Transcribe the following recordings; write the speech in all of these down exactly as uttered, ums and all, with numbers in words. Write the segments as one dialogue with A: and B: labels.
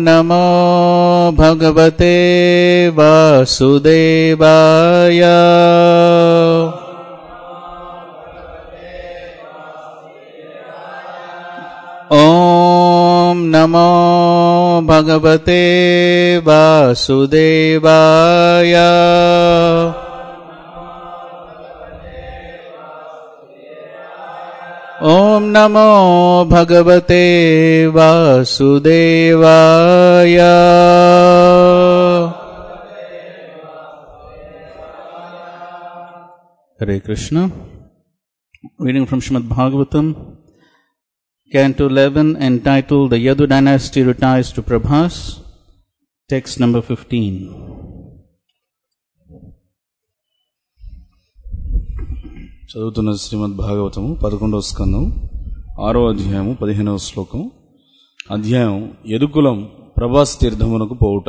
A: Namo Bhagavate Vasudevaya. Om Namo Bhagavate Vasudevaya. Om Namo Bhagavate Vasudevaya. Hare Krishna. Reading from Srimad Bhagavatam, Canto eleven, entitled The Yadu Dynasty Retires to Prabhas, text number fifteen.
B: చదువుతున్న శ్రీమద్ భాగవతము పదకొండవ స్కందం ఆరో అధ్యాయము పదిహేనవ శ్లోకం. అధ్యాయం యదుకులం ప్రభాస్ తీర్థమునకు పోవుట.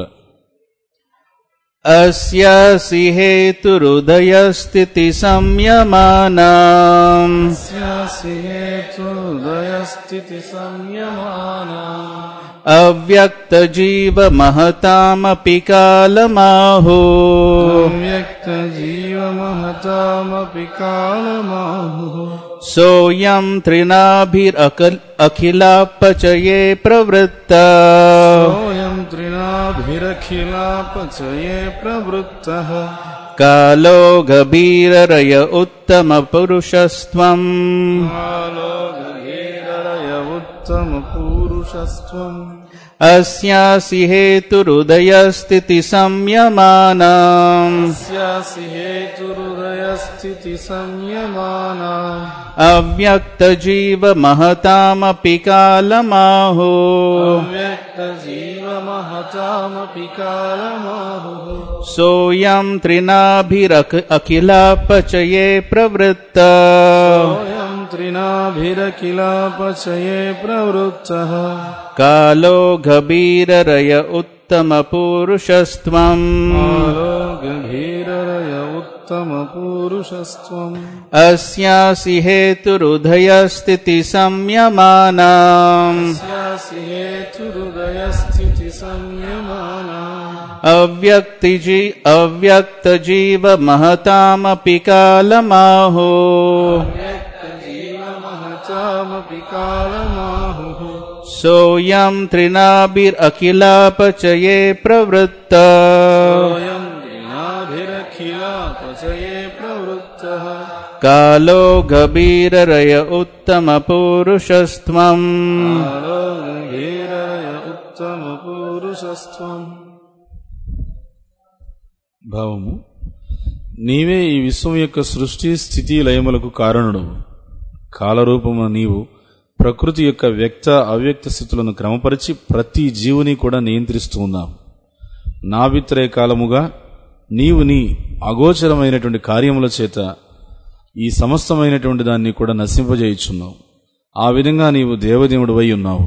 A: అస్యాసి హేతురుదయ స్థితి సంయమానాం
B: అస్యాసి హేతురుదయ స్థితి సంయమానాం
A: అవ్యక్త జీవ మహతామపి కాలమాహో
B: అవ్యక్త జీవ మహతామపి కాలమాహో
A: సోయం త్రినాభిరఖిలాపచయే ప్రవృత్త
B: సోయం త్రినాభిరఖిలాపచయే ప్రవృత్తః
A: కాలో గభీరరయ ఉత్తమ పురుషస్త్వం
B: కాలో గభీరరయ ఉత్తమ పురుషస్త్వం
A: అస్యాసి హేతురుదయ స్థితి సంయమానాం
B: అస్యాసి హేతురుదయ స్థితి సంయమానాం
A: అవ్యక్త జీవ మహతామపి కాలమాహో
B: అవ్యక్త జీవ మహతామపి కాలమాహో
A: సోయం త్రినాభిరఖిలాపచయే ప్రవృత్త
B: సోయం త్రినాభిరఖిలాపచయే ప్రవృత్తః
A: కాలో గభీరరయ ఉత్తమ పురుషస్త్వం
B: కాలో గభీరరయ ఉత్తమ పురుషస్త్వం
A: అస్యాసి హేతురుదయ స్థితి సంయమానాం
B: అస్యాసి హేతురుదయ స్థితి సంయమానాం
A: అవ్యక్తి జీ అవ్యక్త జీవ మహతామపి కాలమాహో
B: అవ్యక్త జీవ మహతామపి కాలమాహు
A: సోయం త్రినాభిరఖిలాపచయే ప్రవృత్త
B: సోయం త్రినాభిరఖిలాపచయే ప్రవృత్తః
A: కాలో గభీరరయ ఉత్తమ పురుషస్త్వం
B: కాలో గభీరరయ ఉత్తమ పురుషస్త్వం. భావము: నీవే ఈ విశ్వం యొక్క సృష్టి స్థితి లయములకు కారణుడు. కాలరూపము నీవు ప్రకృతి యొక్క వ్యక్త అవ్యక్త స్థితులను క్రమపరిచి ప్రతి జీవుని కూడా నియంత్రిస్తూ ఉన్నావు. నాభిత్రయ కాలముగా నీవు నీ అగోచరమైనటువంటి కార్యముల చేత ఈ సమస్తమైనటువంటి దాన్ని కూడా నశింపజేయుచున్నావు. ఆ విధంగా నీవు దేవదేవుడు వై ఉన్నావు.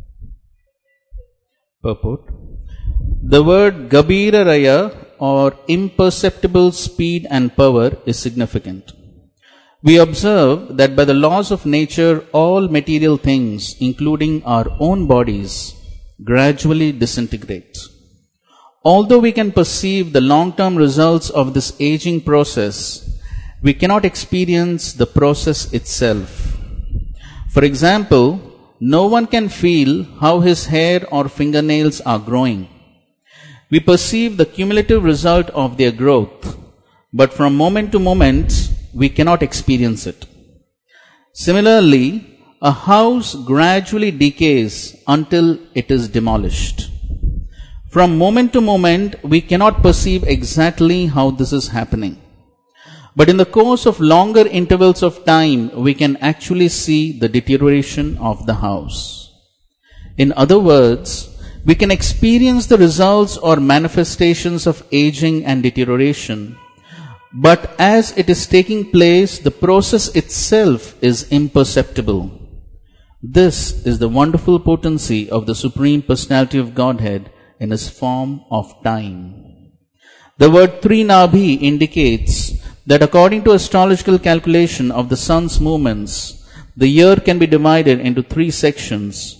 A: Purport. The word Gabhiraraya or imperceptible speed and power is significant. We observe that by the laws of nature, all material things, including our own bodies, gradually disintegrate. Although we can perceive the long-term results of this aging process, we cannot experience the process itself. For example, no one can feel how his hair or fingernails are growing. We perceive the cumulative result of their growth, but from moment to moment, we cannot experience it. Similarly, a house gradually decays until it is demolished. From moment to moment, we cannot perceive exactly how this is happening. But in the course of longer intervals of time, we can actually see the deterioration of the house. In other words, we can experience the results or manifestations of aging and deterioration. But as it is taking place, the process itself is imperceptible. This is the wonderful potency of the Supreme Personality of Godhead in his form of time. The word Trinabhi indicates that according to astrological calculation of the sun's movements, the year can be divided into three sections,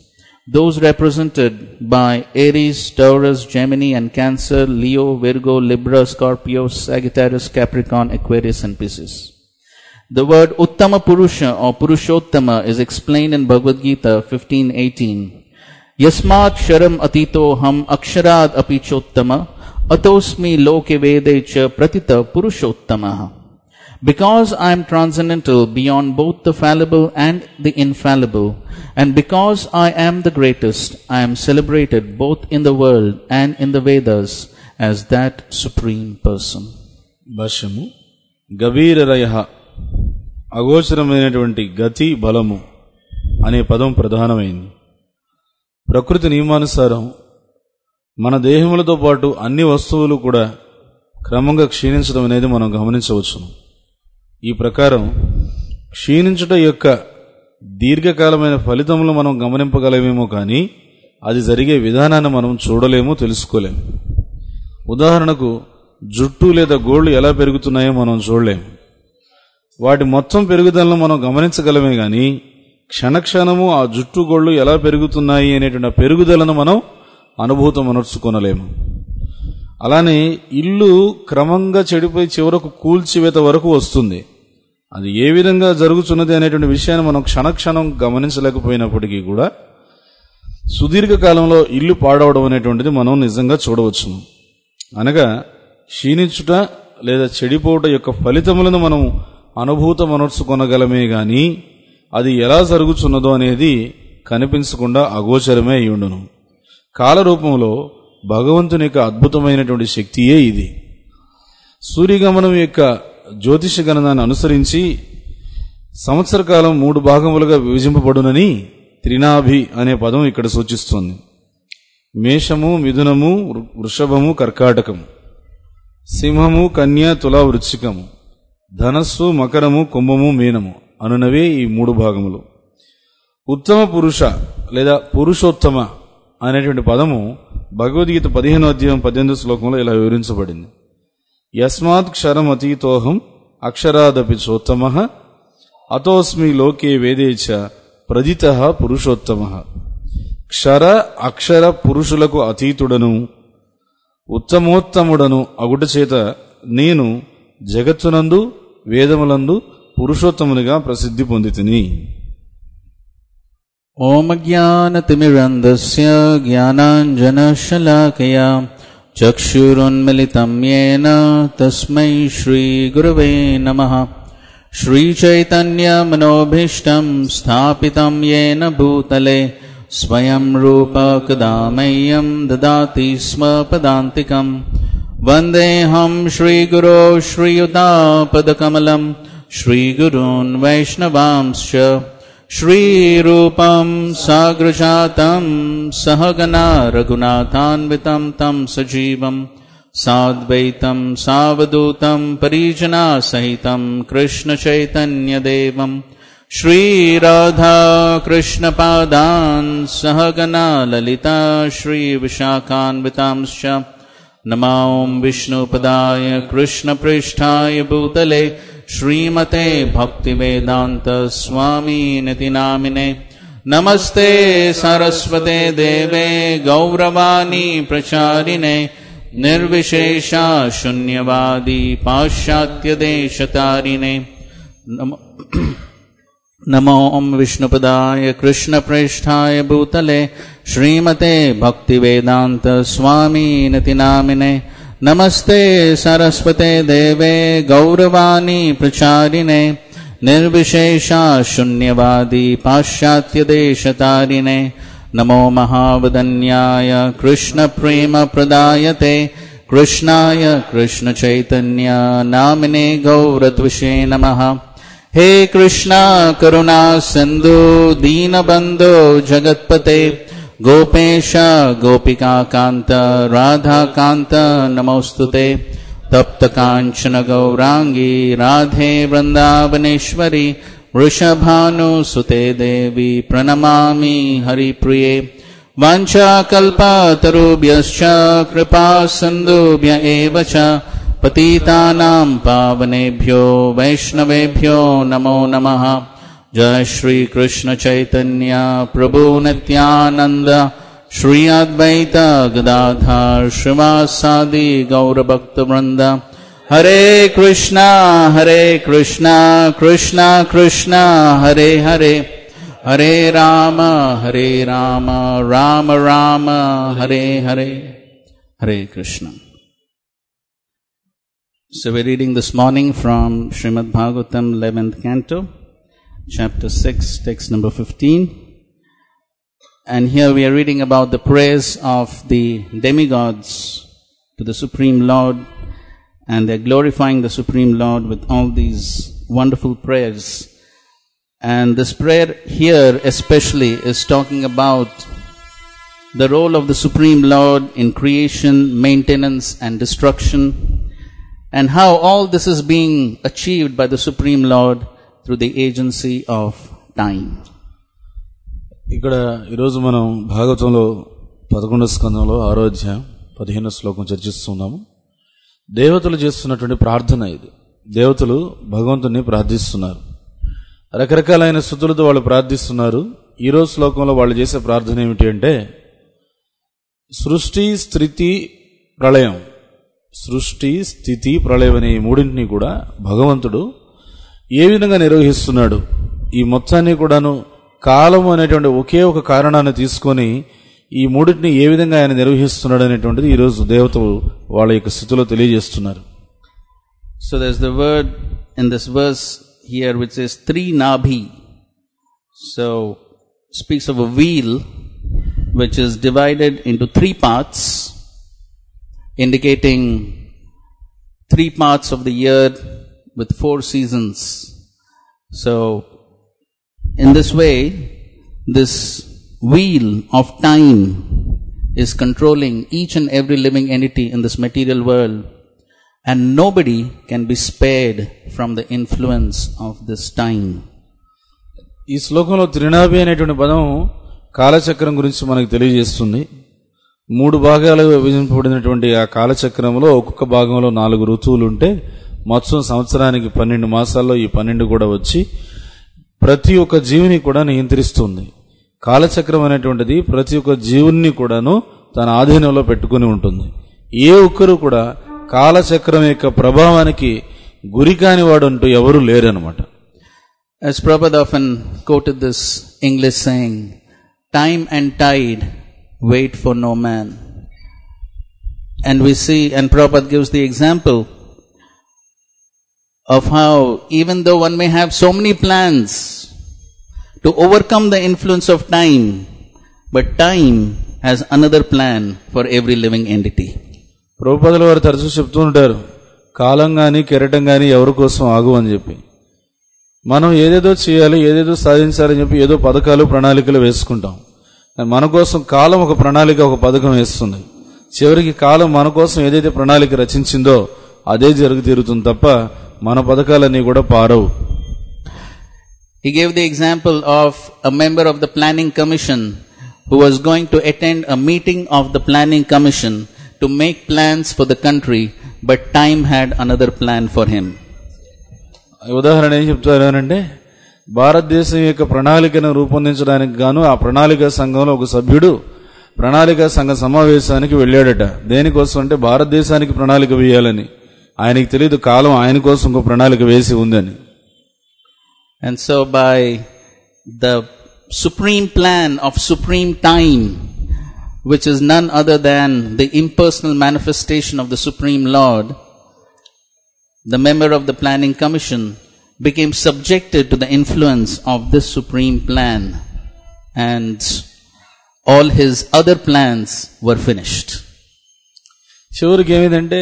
A: those represented by Aries, Taurus, Gemini and Cancer, Leo, Virgo, Libra, Scorpio, Sagittarius, Capricorn, Aquarius and Pisces. The word Uttama Purusha or Purushottama is explained in Bhagavad Gita fifteen eighteen. Yasmat sharam atito ham aksharad apichottama atosmi loke vede cha pratita purushottamaha. Because I am transcendental beyond both the fallible and the infallible, and because I am the greatest, I am celebrated both in the world and in the Vedas as that supreme person.
B: భాష్యము గభీరరయ అగోచరమైనటువంటి గతి బలము అనే పదం ప్రధానమైంది. ప్రకృతి నియమానుసారం మన దేహములతో పాటు అన్ని వస్తువులు కూడా క్రమంగా క్షీణించడం అనేది మనం గమనించవచ్చును. ఈ ప్రకారం క్షీణించుట యొక్క దీర్ఘకాలమైన ఫలితములు మనం గమనింపగలమేమో కానీ అది జరిగే విధానాన్ని మనం చూడలేము, తెలుసుకోలేము. ఉదాహరణకు జుట్టు లేదా గోళ్లు ఎలా పెరుగుతున్నాయో మనం చూడలేము. వాటి మొత్తం పెరుగుదలను మనం గమనించగలమే కానీ క్షణక్షణము ఆ జుట్టు గోళ్లు ఎలా పెరుగుతున్నాయి అనేటువంటి పెరుగుదలను మనం అనుభూతం అనర్చుకొనలేము. అలానే ఇల్లు క్రమంగా చెడిపోయి చివరకు కూల్చివేత వరకు వస్తుంది. అది ఏ విధంగా జరుగుతున్నది అనేటువంటి విషయాన్ని మనం క్షణక్షణం గమనించలేకపోయినప్పటికీ కూడా సుదీర్ఘకాలంలో ఇల్లు పాడవడం అనేటువంటిది మనం నిజంగా చూడవచ్చును. అనగా క్షీణించుట లేదా చెడిపోవట యొక్క ఫలితములను మనం అనుభూతం అనర్చుకొనగలమే గాని అది ఎలా జరుగుతున్నదో అనేది కనిపించకుండా అగోచరమే అయ్యుండును. కాలరూపంలో భగవంతుని యొక్క అద్భుతమైనటువంటి శక్తియే ఇది. సూర్యగమనం యొక్క జ్యోతిష గణనాన్ని అనుసరించి సంవత్సర కాలం మూడు భాగములుగా విభజింపబడునని త్రినాభి అనే పదం ఇక్కడ సూచిస్తుంది. మేషము, మిథునము, వృషభము, కర్కాటకము, సింహము, కన్య, తుల, వృశ్చికము, ధనస్సు, మకరము, కుంభము, మీనము అనునవే ఈ మూడు భాగములు. ఉత్తమ పురుష లేదా పురుషోత్తమ అనేటువంటి పదము భగవద్గీత పదిహేను అధ్యాయం పద్దెనిమిది శ్లోకంలో ఇలా వివరించబడింది. యస్మాత్ క్షరం అతీతోహం అక్షరాదపి చోత్తమ అతోస్మి లోకే వేదేచ ప్రజిత పురుషోత్తమ. క్షర అక్షర పురుషులకు అతీతుడను ఉత్తమోత్తముడను అగుట చేత నేను జగత్తునందు వేదములందు పురుషోత్తమునిగా ప్రసిద్ధి పొందితిని.
A: ఓం జ్ఞానతిమిరంధస్య జ్ఞానాంజనశలాకయా చక్షురున్మిలితం యేన తస్మై శ్రీగురవే నమః. శ్రీచైతన్యమనోభీష్టం స్థాపితం యేన భూతలే స్వయం రూప కదా మह्यं దదాతి స్మ పదాంతికం. వందేహం శ్రీగురో శ్రీయుతాపదకమలం శ్రీగురూన్ వైష్ణవాంశ్చ శ్రీరూపం సాగ్రజాతం సహగణా రఘునాథాన్వితం తం సజీవం సాద్వైతం సావధూతం పరిజనా సహితం కృష్ణ చైతన్యదేవం శ్రీరాధా కృష్ణ పాదాన్ సహగణా లలితా శ్రీ విశాఖాన్వితాంశ్చ. నమో విష్ణుపదాయ కృష్ణ పృష్ఠాయ భూతలే శ్రీమతే భక్తివేదాంత స్వామినితి నామినే. నమస్తే సరస్వతే దేవే గౌరవాణి ప్రచారిణే నిర్విశేష శూన్యవాది పాశ్చాత్యదేశతారిణే. నమో విష్ణుపదాయ కృష్ణ పృష్ఠాయ భూతలే శ్రీమతే భక్తివేదాంత స్వామినితి నామినే. నమస్తే సరస్వతే దేవే గౌరవాణి ప్రచారిణే నిర్విశేష శూన్యవాది పాశ్చాత్యదేశతారిణే. నమో మహావదన్యాయ కృష్ణ ప్రేమ ప్రదాయతే కృష్ణాయ కృష్ణ చైతన్య నామినే గౌరద్విషే నమః. హే కృష్ణ కరుణా సింధు దీనబంధో జగత్పతే గోపేశ గోపికా కాంత రాధాకాంత నమోస్తుతే. తప్త కాంచన గౌరాంగి రాధే వృందావనేశ్వరి వృషభానుసుతే దేవి ప్రణమామి హరిప్రియే. వాంఛాకల్పతరుభ్యశ్చ కృపా సింధుభ్య ఏవ చ పతితానాం పావనేభ్యో వైష్ణవేభ్యో నమో నమః. Jai Shri Krishna Chaitanya Prabhu Nityananda Shri Advaita Gadadhar Srimad Gaura Bhakta Vrinda. Hare Krishna, Hare Krishna, Krishna Krishna, Hare Hare, Hare Rama, Hare Rama, Rama Rama, Hare Hare, Hare Krishna. So we're reading this morning from Srimad Bhagavatam, eleventh canto, chapter six, text number fifteen. And here we are reading about the prayers of the demigods to the Supreme Lord, and they're glorifying the Supreme Lord with all these wonderful prayers. And this prayer here especially is talking about the role of the Supreme Lord in creation, maintenance and destruction, and how all this is being achieved by the Supreme Lord through the agency of time.
B: ఇక్కడ ఈరోజు మనం భాగవతంలో పదకొండవ స్కందంలో ఆరో అధ్యాయం పదిహేనవ శ్లోకం చర్చిస్తున్నాము. దేవతలు చేస్తున్నటువంటి ప్రార్థన ఇది. దేవతలు భగవంతుని ప్రార్థిస్తున్నారు. రకరకాలైన స్తుతులతో వాళ్ళు ప్రార్థిస్తున్నారు. ఈరోజు శ్లోకంలో వాళ్ళు చేసే ప్రార్థన ఏమిటి అంటే, సృష్టి స్థితి ప్రళయం సృష్టి స్థితి ప్రళయం అనే ఈ మూడింటిని కూడా భగవంతుడు ఏ విధంగా నిర్వహిస్తున్నాడు, ఈ మొత్తాన్ని కూడాను కాలము అనేటువంటి ఒకే ఒక కారణాన్ని తీసుకొని ఈ మూడింటిని ఏ విధంగా ఆయన నిర్వహిస్తున్నాడు అనేటువంటిది ఈరోజు దేవతలు వాళ్ళ యొక్క స్థితిలో తెలియజేస్తున్నారు.
A: So there's the word in this verse here which says three nabhi. So speaks of a wheel which is divided into three parts, indicating three parts of the year with four seasons. So in this way, this wheel of time is controlling each and every living entity in this material world, and nobody can be spared from the influence of this time.
B: ఈ శ్లోకంలో త్రినాభి అనేటువంటి పదం కాలచక్రం గురించి మనకు తెలియజేస్తుంది. మూడు భాగాలుగా విభజింపబడినటువంటి ఆ కాలచక్రంలో ఒక్కొక్క భాగంలో నాలుగు ఋతువులు ఉంటే మొత్తం సంవత్సరానికి పన్నెండు మాసాల్లో ఈ పన్నెండు కూడా వచ్చి ప్రతి ఒక్క జీవిని కూడా నియంత్రిస్తుంది. కాలచక్రం అనేటువంటిది ప్రతి ఒక్క జీవుని కూడాను తన ఆధీనంలో పెట్టుకుని ఉంటుంది. ఏ ఒక్కరు కూడా కాలచక్రం యొక్క ప్రభావానికి గురి కాని వాడు అంటూ ఎవరూ లేరనమాట.
A: As Prabhupada often quoted this English saying, time and tide wait for no man. And we see, and Prabhupada gives the example of how even though one may have so many plans to overcome the influence of time, but time has another plan for every living entity.
B: ప్రభుపాదుల వారు తరచూ చెప్తూ ఉంటారు, కాలం గాని కెరటం గాని ఎవరి కోసం ఆగు అని చెప్పి. మనం ఏదేదో చేయాలి, ఏదేదో సాధించాలని చెప్పి ఏదో పథకాలు ప్రణాళికలు వేసుకుంటాం. మన కోసం కాలం ఒక ప్రణాళిక, ఒక పథకం వేస్తుంది. చివరికి కాలం మన కోసం ఏదైతే ప్రణాళిక రచించిందో అదే జరుగు తీరుతుంది తప్ప మన పథకాలన్నీ కూడా పారవు.
A: He gave the example of a member of the planning commission who was going to attend a meeting of the planning commission to make plans for the country, but time had another plan for him.
B: ఉదాహరణ ఏం చెప్తారు అంటే, భారతదేశం యొక్క ప్రణాళికను రూపొందించడానికి గాను ఆ ప్రణాళికా సంఘంలో ఒక సభ్యుడు ప్రణాళికా సంఘ సమావేశానికి వెళ్ళాడట. దేనికోసం అంటే భారతదేశానికి ప్రణాళిక వేయాలని. ఆయనకి తెలియదు కాలం ఆయన కోసం ఒక ప్రణాళిక వేసి ఉందని.
A: And so by the supreme plan of supreme time, which is none other than the impersonal manifestation of the Supreme Lord, the member of the planning commission became subjected to the influence of this supreme plan, and all his other plans were finished.
B: చివరికి ఏమిటంటే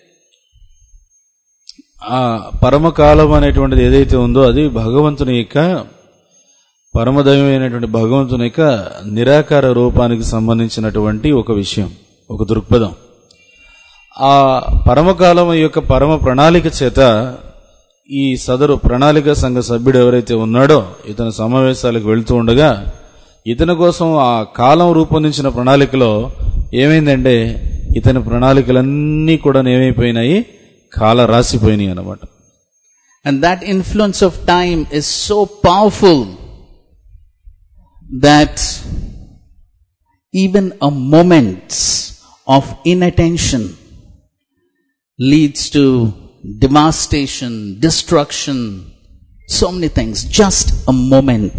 B: ఆ పరమకాలం అనేటువంటిది ఏదైతే ఉందో అది భగవంతుని యొక్క పరమదైవమైనటువంటి భగవంతుని యొక్క నిరాకార రూపానికి సంబంధించినటువంటి ఒక విషయం, ఒక దృక్పథం. ఆ పరమకాలం యొక్క పరమ ప్రణాళిక చేత ఈ సదరు ప్రణాళిక సంఘ సభ్యుడు ఎవరైతే ఉన్నాడో ఇతను సమావేశాలకు వెళ్తూ ఉండగా ఇతని కోసం ఆ కాలం రూపొందించిన ప్రణాళికలో ఏమైందంటే ఇతని ప్రణాళికలన్నీ కూడా ఏమైపోయినాయి, కాల రాసిపోయినాయి అన్నమాట.
A: And that influence of time is so powerful that even a moment of inattention leads to devastation, destruction, so many things. Just a moment.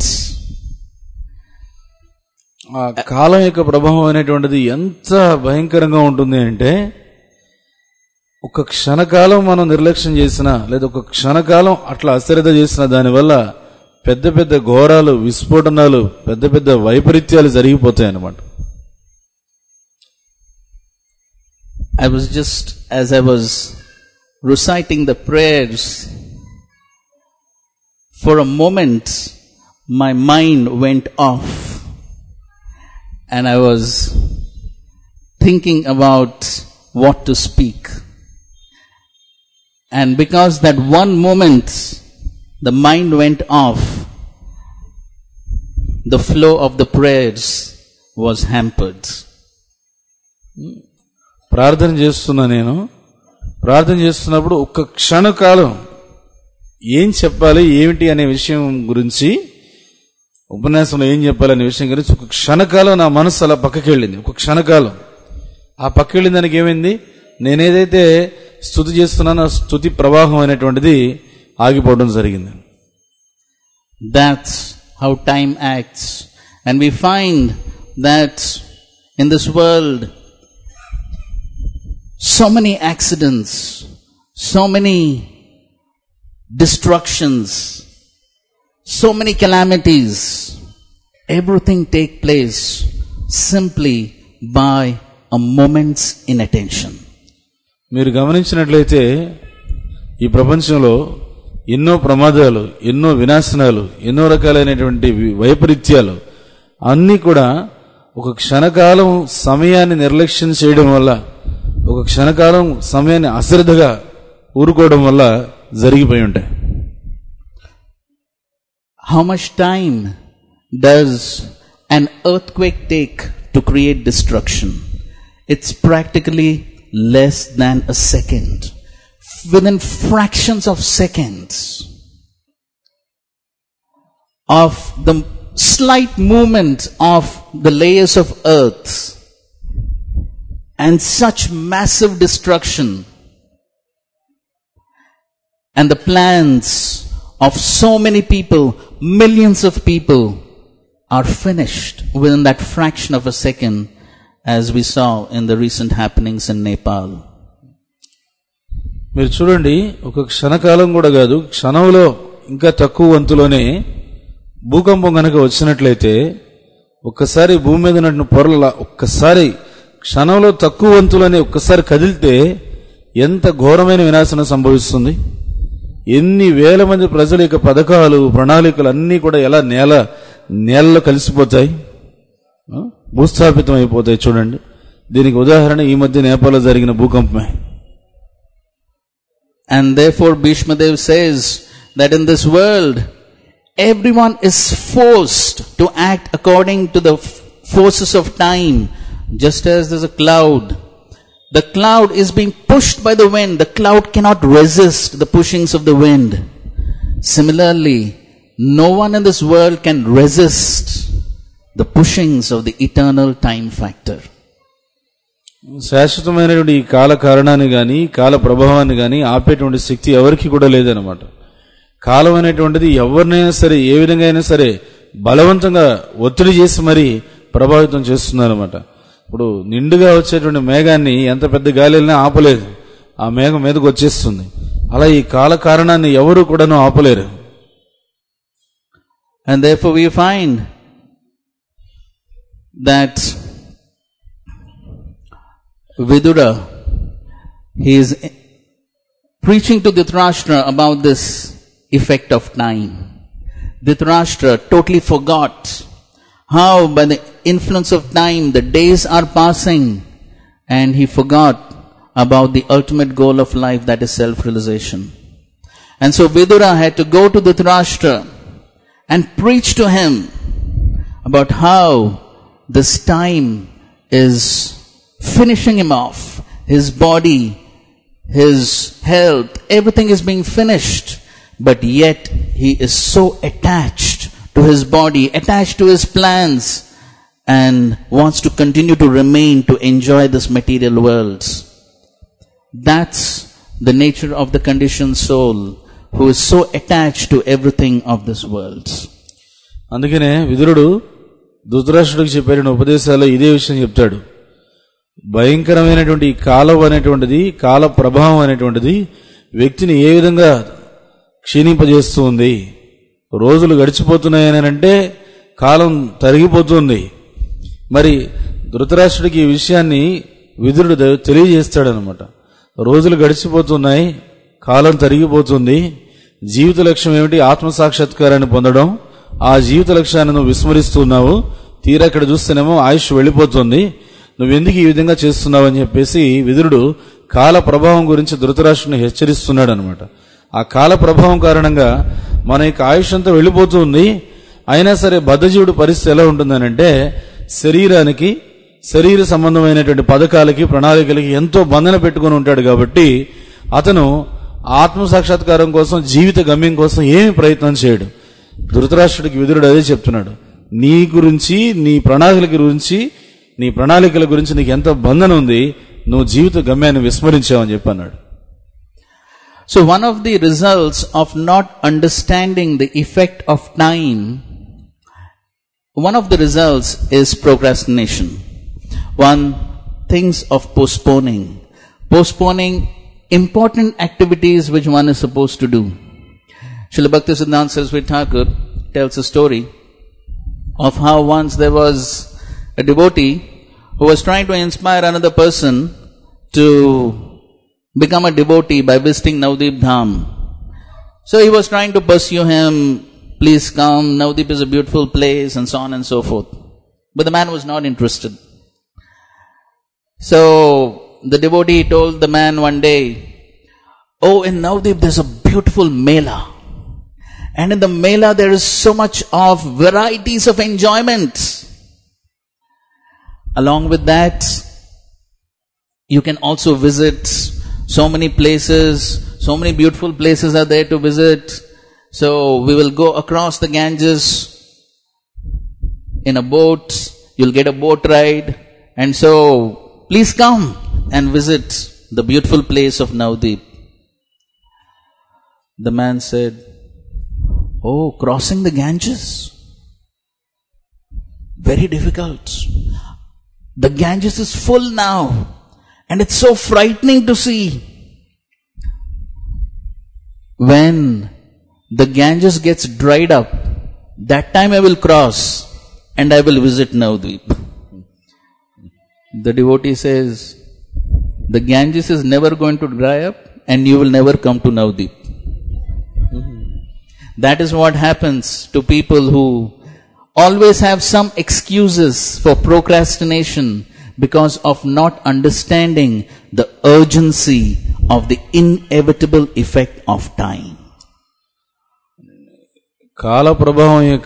B: ఆ కాలం యొక్క ప్రభావం అనేటువంటిది ఎంత భయంకరంగా ఉంటుంది అంటే, ఒక క్షణకాలం మనం నిర్లక్ష్యం చేసినా లేదా ఒక క్షణకాలం అట్లా అశ్రద్ధ చేసిన దానివల్ల పెద్ద పెద్ద ఘోరాలు, విస్ఫోటనాలు, పెద్ద పెద్ద వైపరీత్యాలు జరిగిపోతాయి అన్నమాట.
A: I was just, as I was reciting the prayers, for a moment my mind went off and I was thinking about what to speak. And because that one moment the mind went off, the flow of the prayers was hampered.
B: ప్రార్థన చేస్తున్నా నేను ప్రార్థన చేస్తున్నప్పుడు ఒక్క క్షణకాలం ఏం చెప్పాలి ఏమిటి అనే విషయం గురించి, ఉపన్యాసంలో ఏం చెప్పాలి అనే విషయం గురించి ఒక క్షణకాలం నా మనసు అలా పక్కకి వెళ్ళింది. ఒక క్షణకాలం ఆ పక్కకి వెళ్ళిన దానికి ఏమైంది, నేనేదైతే స్తుతి చేస్తున్నానో స్తుతి ప్రవాహం అనేటువంటిది ఆగిపోవడం జరిగింది.
A: That's how time acts. And we find that in this world so many accidents, so many destructions, so many calamities, everything take place simply by a moment's inattention.
B: మీరు గమనించినట్లయితే ఈ ప్రపంచంలో ఎన్నో ప్రమాదాలు, ఎన్నో వినాశనాలు, ఎన్నో రకాలైనటువంటి వైపరీత్యాలు అన్నీ కూడా ఒక క్షణకాలం సమయాన్ని నిర్లక్ష్యం చేయడం వల్ల, ఒక క్షణకాలం సమయాన్ని అశ్రద్ధగా ఊరుకోవడం వల్ల జరిగిపోయి ఉంటాయి.
A: How much time does an earthquake take to create destruction? It's practically less than a second. Within fractions of seconds of the slight movement of the layers of earth and such massive destruction, and the plans of so many people, millions of people, are finished within that fraction of a second, as we saw in the recent happenings in Nepal.
B: మీరు చూడండి, ఒక క్షణకాలం కూడా కాదు, క్షణంలో ఇంకా తక్కువ వంతులోనే భూకంపం కనుక వచ్చినట్లయితే ఒక్కసారి భూమి మీద ఉన్నటువంటి పొరల ఒక్కసారి క్షణంలో తక్కువ వంతులోనే ఒక్కసారి కదిలితే ఎంత ఘోరమైన వినాశనం సంభవిస్తుంది. ఎన్ని వేల మంది ప్రజల యొక్క పథకాలు, ప్రణాళికలు అన్నీ కూడా ఎలా నేల నేలలో కలిసిపోతాయి, భూస్థాపితం అయిపోతాయి. చూడండి, దీనికి ఉదాహరణ ఈ మధ్య నేపాల్లో జరిగిన భూకంపమే.
A: And therefore Bhishma Dev says that in this world everyone is forced to act according to the forces of time. Just as there's a cloud, the cloud is being pushed by the wind. The cloud cannot resist the pushings of the wind. Similarly, no one in this world can resist the pushings of the eternal time factor.
B: శాశ్వతమైనటువంటి ఈ కాల కారణాన్ని గాని, కాల ప్రభావాన్ని గాని ఆపేటువంటి శక్తి ఎవరికి కూడా లేదన్నమాట. కాలం అనేటువంటిది ఎవరినైనా సరే, ఏ విధంగా అయినా సరే బలవంతంగా ఒత్తిడి చేసి మరీ ప్రభావితం చేస్తుందన్నమాట. ఇప్పుడు నిండుగా వచ్చేటువంటి మేఘాన్ని ఎంత పెద్ద గాలి వెళ్ళినా ఆపలేదు, ఆ మేఘం మీదకు వచ్చేస్తుంది. అలా ఈ కాల కారణాన్ని ఎవరు కూడాను ఆపలేరు.
A: And therefore we find that Vidura, he is preaching to Dhritarashtra about this effect of time. Dhritarashtra totally forgot how by the influence of time the days are passing, and he forgot about the ultimate goal of life, that is self-realization. And so Vidura had to go to Dhritarashtra and preach to him about how this time is finishing him off. His body, his health, everything is being finished but yet he is so attached to his body, attached to his plans, and wants to continue to remain to enjoy this material world. That's the nature of the conditioned soul, who is so attached to everything of this world.
B: అందుకనే విదురుడు ధృతరాష్ట్రుడికి చెప్పిన ఉపదేశాల్లో ఇదే విషయం చెప్తాడు. భయంకరమైనటువంటి కాలం అనేటువంటిది, కాల ప్రభావం అనేటువంటిది వ్యక్తిని ఏ విధంగా క్షీణింపజేస్తూ ఉంది. రోజులు గడిచిపోతున్నాయని అంటే కాలం తరిగిపోతుంది. మరి ధృతరాష్ట్రుడికి ఈ విషయాన్ని విదురుడు తెలియజేస్తాడనమాట. రోజులు గడిచిపోతున్నాయి, కాలం తరిగిపోతుంది, జీవిత లక్ష్యం ఏమిటి? ఆత్మసాక్షాత్కారాన్ని పొందడం. ఆ జీవిత లక్ష్యాన్ని నువ్వు విస్మరిస్తున్నావు. తీరా ఇక్కడ చూస్తేనేమో ఆయుష్ వెళ్ళిపోతుంది. నువ్వెందుకు ఈ విధంగా చేస్తున్నావు అని చెప్పేసి విదురుడు కాల ప్రభావం గురించి ధృతరాష్ట్రుని హెచ్చరిస్తున్నాడు అనమాట. ఆ కాల ప్రభావం కారణంగా మన యొక్క ఆయుష్ అంతా వెళ్ళిపోతుంది. అయినా సరే బద్ధజీవుడు పరిస్థితి ఎలా ఉంటుందనంటే, శరీరానికి, శరీర సంబంధమైనటువంటి పథకాలకి, ప్రణాళికలకి ఎంతో బంధన పెట్టుకుని ఉంటాడు. కాబట్టి అతను ఆత్మసాక్షాత్కారం కోసం, జీవిత గమ్యం కోసం ఏమి ప్రయత్నం చేయడు. ధృతరాష్ట్రుడికి విదురుడు అదే చెప్తున్నాడు. నీ గురించి, నీ ప్రణాళికల గురించి, నీ ప్రణాళికల గురించి నీకు ఎంత బంధన ఉంది, నువ్వు జీవిత గమ్యాన్ని విస్మరించావని చెప్పన్నాడు.
A: So one of the results of not understanding the effect of time, one of the results is procrastination. One thinks of postponing, postponing important activities which one is supposed to do. Srila Bhaktisiddhanta Saraswati Thakur tells a story of how once there was a devotee who was trying to inspire another person to become a devotee by visiting Navadvip Dham. So he was trying to pursue him, please come, Navadvip is a beautiful place, and so on and so forth. But the man was not interested. So the devotee told the man one day, oh, in Navadvip there's a beautiful mela. And in the mela there is so much of varieties of enjoyment. Along with that, you can also visit so many places, so many beautiful places are there to visit. So we will go across the Ganges in a boat. You'll get a boat ride. And so, please come and visit the beautiful place of Navadvip. The man said, oh, crossing the Ganges? Very difficult. The Ganges is full now. And it's so frightening to see. When the Ganges gets dried up, that time I will cross and I will visit Navadvip. The devotee says, the Ganges is never going to dry up and you will never come to Navadvip. That is what happens to people who always have some excuses for procrastination, because of not understanding the urgency of the inevitable effect of time.
B: కాల ప్రభావం యొక్క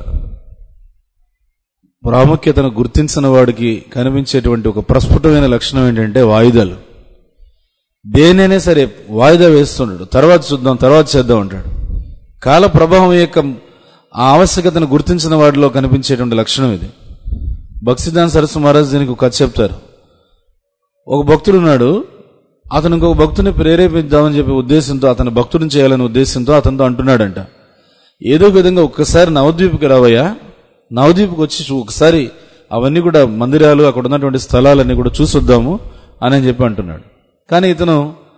B: ప్రాముఖ్యతను గుర్తించిన వాడికి కనిపించేటువంటి ఒక ప్రస్ఫుటమైన లక్షణం ఏంటంటే వాయిదాలు. దేనైనా సరే వాయిదా వేస్తుంటాడు, తర్వాత చూద్దాం, తర్వాత చేద్దాం అంటాడు. కాల ప్రభావం యొక్క ఆ ఆవశ్యకతను గుర్తించిన వాడిలో కనిపించేటువంటి లక్షణం ఇది. భక్తిసిద్ధాంత సరస్వతి మహారాజ్ దీనికి ఒక కథ చెప్తారు. ఒక భక్తుడు ఉన్నాడు, అతను ఇంకొక భక్తుని ప్రేరేపిద్దామని చెప్పే ఉద్దేశంతో, అతని భక్తుడిని చేయాలనే ఉద్దేశంతో అతనితో అంటున్నాడంట, ఏదో విధంగా ఒక్కసారి నవద్వీప్కి రావయ్యా, నవద్వీప్కి వచ్చి ఒకసారి అవన్నీ కూడా మందిరాలు, అక్కడ ఉన్నటువంటి స్థలాలన్నీ కూడా చూసొద్దాము అని చెప్పి అంటున్నాడు. కానీ ఇతను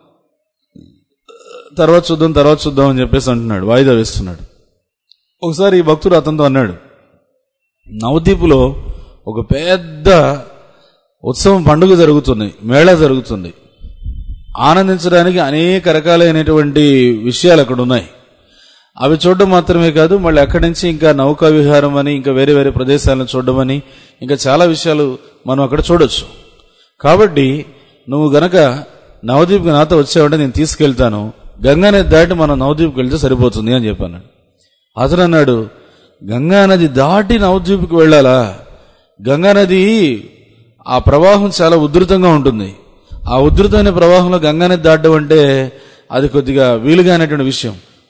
B: తర్వాత చూద్దాం తర్వాత చూద్దాం అని చెప్పేసి అంటున్నాడు, వాయిదా వేస్తున్నాడు. ఒకసారి ఈ భక్తుడు అతనితో అన్నాడు, నవద్వీపులో ఒక పెద్ద ఉత్సవం, పండుగ జరుగుతుంది, మేళా జరుగుతుంది, ఆనందించడానికి అనేక రకాలైనటువంటి విషయాలు అక్కడ ఉన్నాయి. అవి చూడడం మాత్రమే కాదు, మళ్ళీ అక్కడి నుంచి ఇంకా నౌకా విహారం అని, ఇంకా వేరే వేరే ప్రదేశాలను చూడడం అని, ఇంకా చాలా విషయాలు మనం అక్కడ చూడొచ్చు. కాబట్టి నువ్వు గనక నవద్వీప్కి నాతో వచ్చావంటే నేను తీసుకెళ్తాను, గంగానది దాటి మనం నవద్వీప్కి వెళ్తే సరిపోతుంది అని చెప్పాను. అతను అన్నాడు, గంగానది దాటి నవద్వీప్కి వెళ్ళాలా? గంగానది ఆ ప్రవాహం చాలా ఉధృతంగా ఉంటుంది. ఆ ఉధృతమైన ప్రవాహంలో గంగానది దాటడం అంటే అది కొద్దిగా వీలుగా అనేటువంటి విషయం.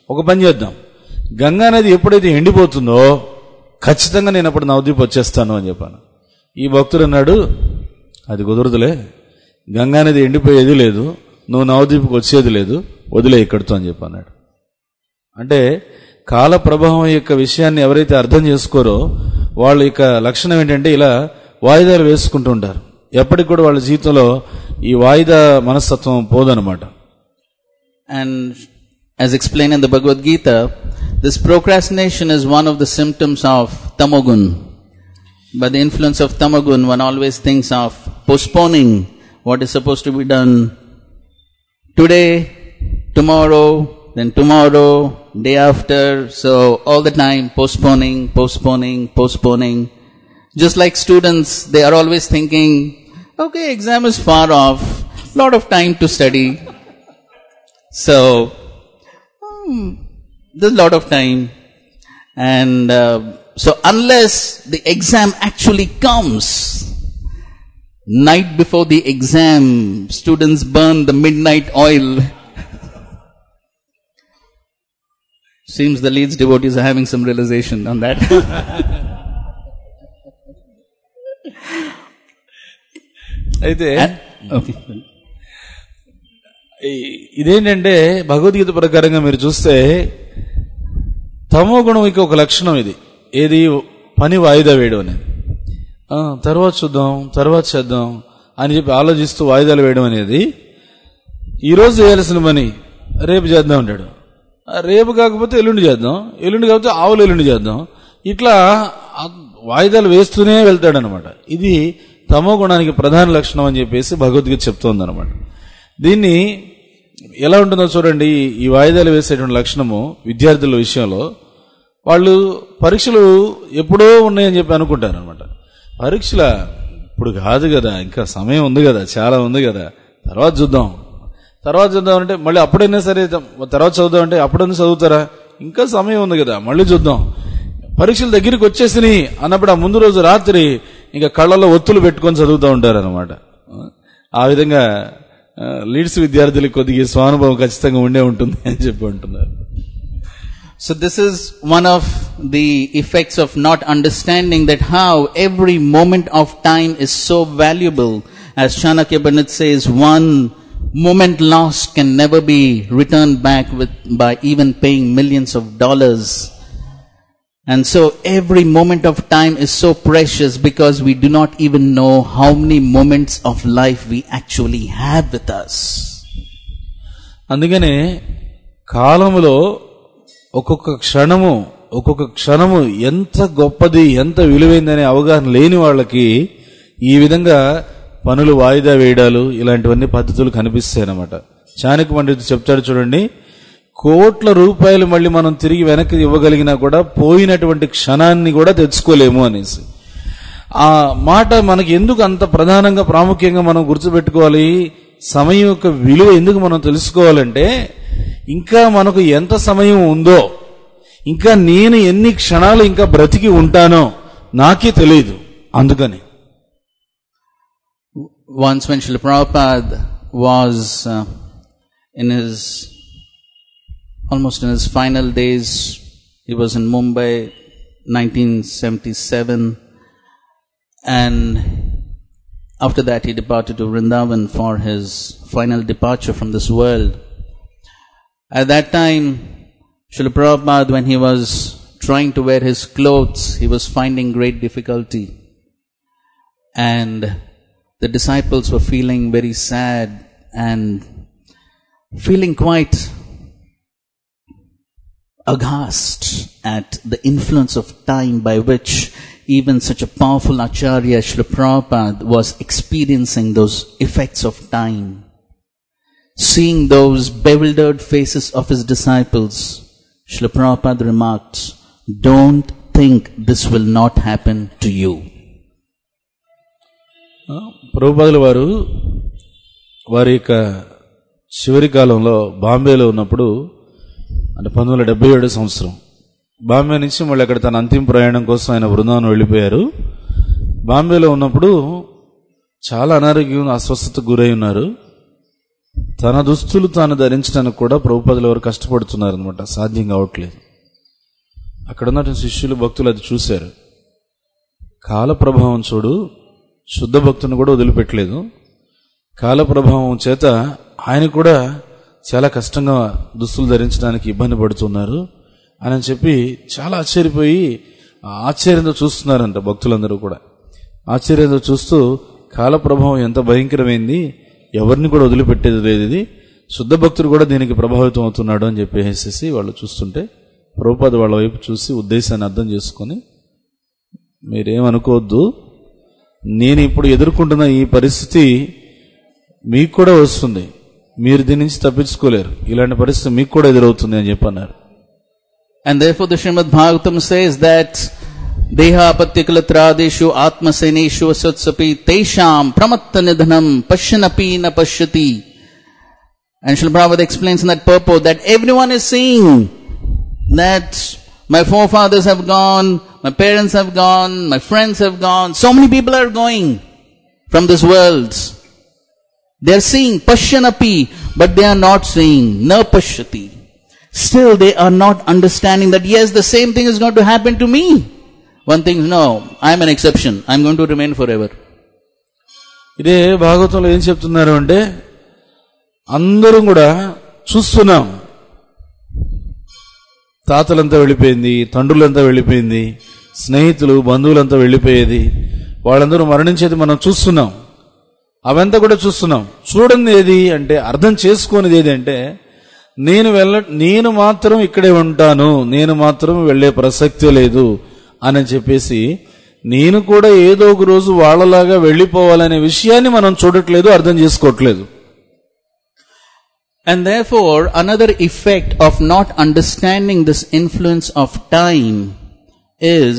B: ఒక పని చేద్దాం, గంగా నది ఎప్పుడైతే ఎండిపోతుందో ఖచ్చితంగా నేను అప్పుడు నవద్వీప్ వచ్చేస్తాను అని చెప్పాను. ఈ భక్తుడు అన్నాడు, అది కుదరదులే, గంగా నది ఎండిపోయేది లేదు, నువ్వు నవద్వీప్కి వచ్చేది లేదు, వదిలే ఇక్కడితో అని చెప్పన్నాడు. అంటే కాల ప్రభావం యొక్క విషయాన్ని ఎవరైతే అర్థం చేసుకోరో వాళ్ళ యొక్క లక్షణం ఏంటంటే ఇలా వాయిదాలు వేసుకుంటూ ఉంటారు. ఎప్పటికి కూడా వాళ్ళ జీవితంలో ఈ వాయిదా మనస్తత్వం పోదనమాట.
A: And as explained in the Bhagavad Gita, this procrastination is one of the symptoms of tamogun. By the influence of tamogun, one always thinks of postponing what is supposed to be done today, tomorrow, then tomorrow, day after. So all the time postponing, postponing, postponing. Just like students, they are always thinking, okay, exam is far off, lot of time to study. So, hmm, there's a lot of time. And uh, so unless the exam actually comes, night before the exam, students burn the midnight oil. Seems the Leeds devotees are having some realization on that.
B: అయితే
A: okay.
B: ఇదేంటంటే భగవద్గీత ప్రకారంగా మీరు చూస్తే తమో గుణం ఇక ఒక లక్షణం ఇది. ఏది? పని వాయిదా వేయడం అనేది. తర్వాత చూద్దాం, తర్వాత చేద్దాం అని చెప్పి ఆలోచిస్తూ వాయిదాలు వేయడం అనేది. ఈరోజు చేయాల్సిన పని రేపు చేద్దాం అంటాడు, రేపు కాకపోతే ఎల్లుండి చేద్దాం, ఎల్లుండి కాకపోతే ఆవులు ఎల్లుండి చేద్దాం, ఇట్లా వాయిదాలు వేస్తూనే వెళ్తాడు అనమాట. ఇది తమో గుణానికి ప్రధాన లక్షణం అని చెప్పేసి భగవద్గీత చెప్తోంది అనమాట. దీన్ని ఎలా ఉంటుందో చూడండి. ఈ వాయిదాలు వేసేటువంటి లక్షణము విద్యార్థుల విషయంలో, వాళ్ళు పరీక్షలు ఎప్పుడో ఉన్నాయని చెప్పి అనుకుంటారు అనమాట. పరీక్షల ఇప్పుడు కాదు కదా, ఇంకా సమయం ఉంది కదా, చాలా ఉంది కదా, తర్వాత చూద్దాం, తర్వాత చూద్దాం అంటే మళ్ళీ అప్పుడైనా సరే తర్వాత చదువుదాం అంటే అప్పుడైనా చదువుతారా, ఇంకా సమయం ఉంది కదా మళ్ళీ చూద్దాం. పరీక్షలు దగ్గరికి వచ్చేసినాయి అన్నప్పుడు ఆ ముందు రోజు రాత్రి ఇంకా కళ్ళలో ఒత్తులు పెట్టుకొని చదువుతూ ఉంటారు అనమాట. ఆ విధంగా లీడ్స్ విద్యార్థులకు కొద్దిగా స్వానుభవం ఖచ్చితంగా ఉండే ఉంటుంది అని చెప్పి అంటున్నారు.
A: So this is one of the effects of not understanding that how every moment of time is so valuable. As Chanakya Pandit says, one moment lost can never be returned back with by even paying millions of dollars. And so every moment of time is so precious because we do not even know how many moments of life we actually have with us.
B: అందుకనే కాలములో ఒక్కొక్క క్షణము ఒక్కొక్క క్షణము ఎంత గొప్పది, ఎంత విలువైందనే అవగాహన లేని వాళ్ళకి ఈ విధంగా పనులు వాయిదా వేయడాలు ఇలాంటివన్నీ పద్ధతులు కనిపిస్తాయి అన్నమాట. చాణక్య పండితుడు చెప్తాడు చూడండి, కోట్ల రూపాయలు మళ్ళీ మనం తిరిగి వెనక్కి ఇవ్వగలిగినా కూడా పోయినటువంటి క్షణాన్ని కూడా తెచ్చుకోలేము అనేసి. ఆ మాట మనకి ఎందుకు అంత ప్రధానంగా ప్రాముఖ్యంగా మనం గుర్తుపెట్టుకోవాలి, సమయం యొక్క విలువ ఎందుకు మనం తెలుసుకోవాలంటే, ఇంకా మనకు ఎంత సమయం ఉందో, ఇంకా నేను ఎన్ని క్షణాలు ఇంకా బ్రతికి ఉంటానో నాకే తెలియదు. అందుకని
A: once when Srila Prabhupada was uh, in his almost in his final days, he was in Mumbai, nineteen seventy-seven, and after that he departed to Vrindavan for his final departure from this world. At that time, Srila Prabhupada, when he was trying to wear his clothes, he was finding great difficulty. And the disciples were feeling very sad and feeling quite aghast at the influence of time by which even such a powerful Acharya, Srila Prabhupada, was experiencing those effects of time. Seeing those bewildered faces of his disciples, Srila Prabhupada remarked, "Don't think this will not happen to you."
B: ప్రభుపాదుల వారు వారి యొక్క చివరి కాలంలో బాంబేలో ఉన్నప్పుడు, అంటే పంతొమ్మిది వందల డెబ్బై ఏడు సంవత్సరం, బాంబే నుంచి మళ్ళీ అక్కడ తన అంతిమ ప్రయాణం కోసం ఆయన బృందావనం వెళ్ళిపోయారు. బాంబేలో ఉన్నప్పుడు చాలా అనారోగ్యం, అస్వస్థతకు గురై ఉన్నారు. తన దుస్తులు తాను ధరించడానికి కూడా ప్రభుపాదులు వారు కష్టపడుతున్నారనమాట, సాధ్యం కావట్లేదు. అక్కడ ఉన్నటువంటి శిష్యులు భక్తులు అది చూశారు. కాల ప్రభావం చూడు, శుద్ధ భక్తుని కూడా వదిలిపెట్టలేదు. కాల ప్రభావం చేత ఆయన కూడా చాలా కష్టంగా దుస్తులు ధరించడానికి ఇబ్బంది పడుతున్నారు అని చెప్పి చాలా ఆశ్చర్యపోయి ఆశ్చర్యంతో చూస్తున్నారంట భక్తులందరూ కూడా. ఆశ్చర్యంతో చూస్తూ కాల ప్రభావం ఎంత భయంకరమైంది, ఎవరిని కూడా వదిలిపెట్టేది లేదు, ఇది శుద్ధ భక్తుడు కూడా దీనికి ప్రభావితం అవుతున్నాడు అని చెప్పేసి వాళ్ళు చూస్తుంటే ప్రభుపాద వాళ్ళ వైపు చూసి ఉద్దేశాన్ని అర్థం చేసుకొని, మీరేమనుకోవద్దు, నేను ఇప్పుడు ఎదుర్కొంటున్న ఈ పరిస్థితి మీకు కూడా వస్తుంది, మీరు దీని నుంచి తప్పించుకోలేరు, ఇలాంటి పరిస్థితి మీకు కూడా ఎదురవుతుంది అని చెప్పన్నారు.
A: And therefore the Srimad Bhagavatam says that Deha Apatyakulatradeshu Atmaseneshu Asatsapi Tesham Pramatta Nidhanam Pashyanapi Na Pashyati. And Srila Prabhupada explains in that purport that everyone is seeing that my forefathers have gone, my parents have gone, my friends have gone, so many people are going from this world. They are seeing Pashyanapi, but they are not seeing Na Pashyati. Still they are not understanding that yes, the same thing is going to happen to me. One thing, no, I am an exception. I am going to remain forever.
B: ఇదే భాగవతంలో ఏం చెప్తున్నారు అంటే, అందరం కూడా చూస్తున్నాం, తాతలంతా వెళ్ళిపోయింది, తండ్రులంతా వెళ్ళిపోయింది, స్నేహితులు బంధువులంతా వెళ్ళిపోయేది, వాళ్ళందరూ మరణించేది మనం చూస్తున్నాం. అవంతా కూడా చూస్తున్నాం. చూడండి ఏది అంటే, అర్థం చేసుకోనిది ఏది అంటే, నేను వెళ్ళ నేను మాత్రం ఇక్కడే ఉంటాను, నేను మాత్రం వెళ్లే ప్రసక్తి లేదు అని చెప్పేసి నేను కూడా ఏదో ఒక రోజు వాళ్ళలాగా వెళ్లిపోవాలనే విషయాన్ని మనం చూడట్లేదు, అర్థం చేసుకోవట్లేదు.
A: And therefore another effect of not understanding this influence of time is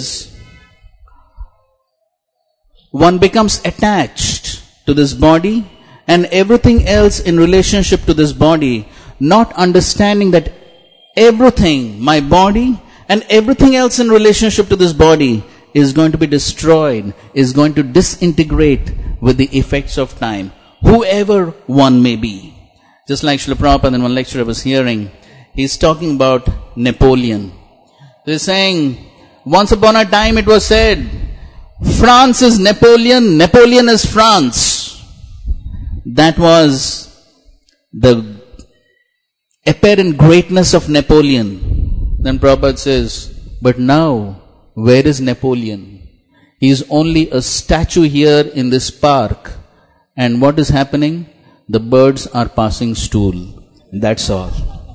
A: one becomes attached to this body and everything else in relationship to this body, not understanding that everything, my body and everything else in relationship to this body is going to be destroyed, is going to disintegrate with the effects of time, whoever one may be. Just like Srila Prabhupada in one lecture I was hearing, he's talking about Napoleon. He's saying, once upon a time it was said, France is Napoleon, Napoleon is France. That was the apparent greatness of Napoleon. Then Prabhupada says, but now, where is Napoleon? He is only a statue here in this park. And what is happening? The birds are passing stool. That's all.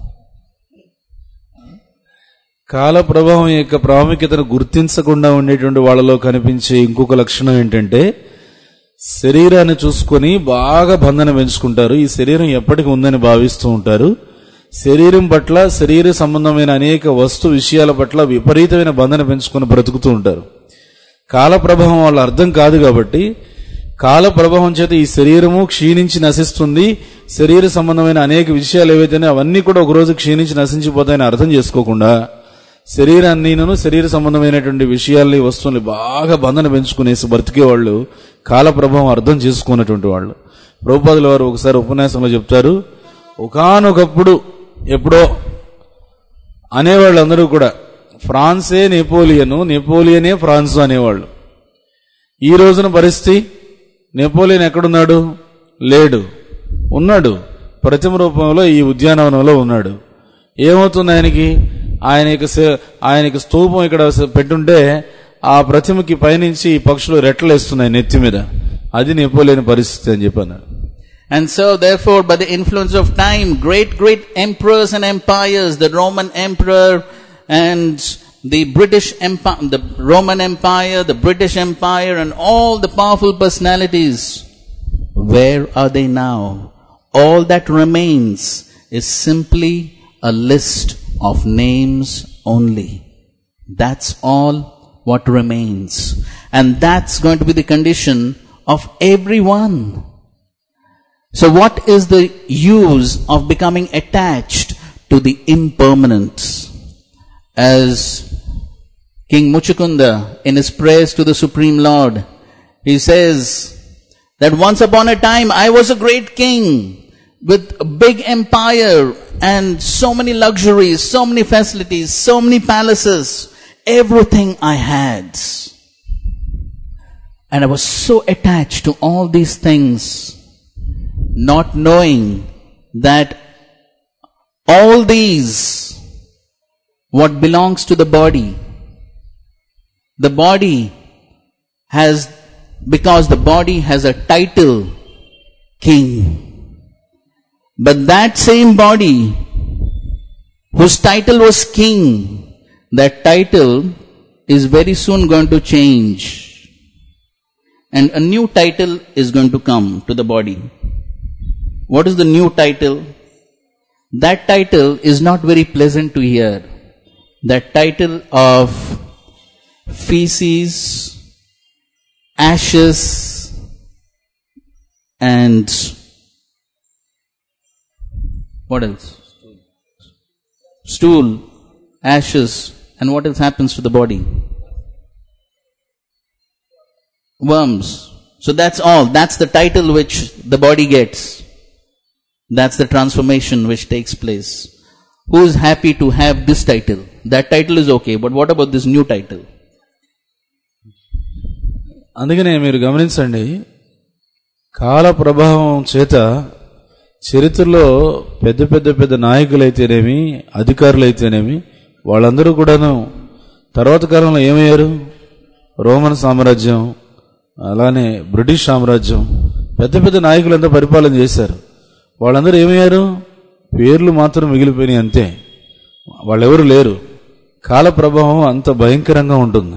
B: కాల ప్రభావం యొక్క ప్రాముఖ్యతను గుర్తించకుండా ఉండేటువంటి వాళ్ళలో కనిపించే ఇంకొక లక్షణం ఏంటంటే, శరీరాన్ని చూసుకొని బాగా బంధన పెంచుకుంటారు. ఈ శరీరం ఎప్పటికీ ఉందని భావిస్తూ ఉంటారు. శరీరం పట్ల, శరీర సంబంధమైన అనేక వస్తు విషయాల పట్ల విపరీతమైన బంధన పెంచుకొని బ్రతుకుతూ ఉంటారు. కాల ప్రభావం వాళ్ళ అర్థం కాదు కాబట్టి, కాల ప్రభావం చేత ఈ శరీరము క్షీణించి నశిస్తుంది, శరీర సంబంధమైన అనేక విషయాలు ఏవైతేనే అవన్నీ కూడా ఒకరోజు క్షీణించి నశించిపోతాయని అర్థం చేసుకోకుండా, శరీరాన్ని శరీర సంబంధమైనటువంటి విషయాల్ని, వస్తువుల్ని బాగా బంధన పెంచుకునేసి బ్రతికే వాళ్ళు కాల ప్రభావం అర్థం చేసుకున్నటువంటి వాళ్ళు. ప్రభుపాదుల వారు ఒకసారి ఉపన్యాసంలో చెప్తారు, ఒకానొకప్పుడు ఎప్పుడో అనేవాళ్ళు అందరూ కూడా ఫ్రాన్సే నెపోలియను, నెపోలియనే ఫ్రాన్సు అనేవాళ్ళు. ఈ రోజున పరిస్థితి, నెపోలియన్ ఎక్కడున్నాడు? లేడు. ఉన్నాడు, ప్రతిమ రూపంలో ఈ ఉద్యానవనంలో ఉన్నాడు. ఏమవుతుంది ఆయనకి? ఆయనకి ఆయనకి స్తూపం ఇక్కడ పెట్టుంటే ఆ ప్రతిమకి పైనుంచి పక్షులు రెట్టలేస్తున్నాయి నెత్తి మీద. అది నెపోలియన్ పరిస్థితి అని చెప్పన్నారు.
A: And so therefore by the influence of time, great great emperors and empires, the Roman emperor and the British empire, the Roman empire, the British empire and all the powerful personalities, where are they now? All that remains is simply a list of names only. That's all what remains. And that's going to be the condition of everyone. So what is the use of becoming attached to the impermanent? As King Muchukunda in his prayers to the Supreme Lord, he says that once upon a time I was a great king, with a big empire and so many luxuries, so many facilities, so many palaces, everything I had. And I was so attached to all these things, not knowing that all these, what belongs to the body, the body has, because the body has a title, king. But that same body, whose title was king, that title is very soon going to change. And a new title is going to come to the body. What is the new title? That title is not very pleasant to hear. That title of feces, ashes, and what else? Stool, ashes, and what else happens to the body? Worms. So that's all. That's the title which the body gets. That's the transformation which takes place. Who is happy to have this title? That title is okay, but what about this new title?
B: అందుకనే మీరు గమనించండి, కాల ప్రభావం చేత చరిత్రలో పెద్ద పెద్ద పెద్ద నాయకులైతేనేమి, అధికారులైతేనేమి, వాళ్ళందరూ కూడాను తర్వాత కాలంలో ఏమయ్యారు? రోమన్ సామ్రాజ్యం, అలానే బ్రిటిష్ సామ్రాజ్యం, పెద్ద పెద్ద నాయకులంతా పరిపాలన చేశారు. వాళ్ళందరూ ఏమయ్యారు? పేర్లు మాత్రం మిగిలిపోయినాయి అంతే. వాళ్ళెవరు లేరు. కాల ప్రభావం అంత భయంకరంగా ఉంటుంది.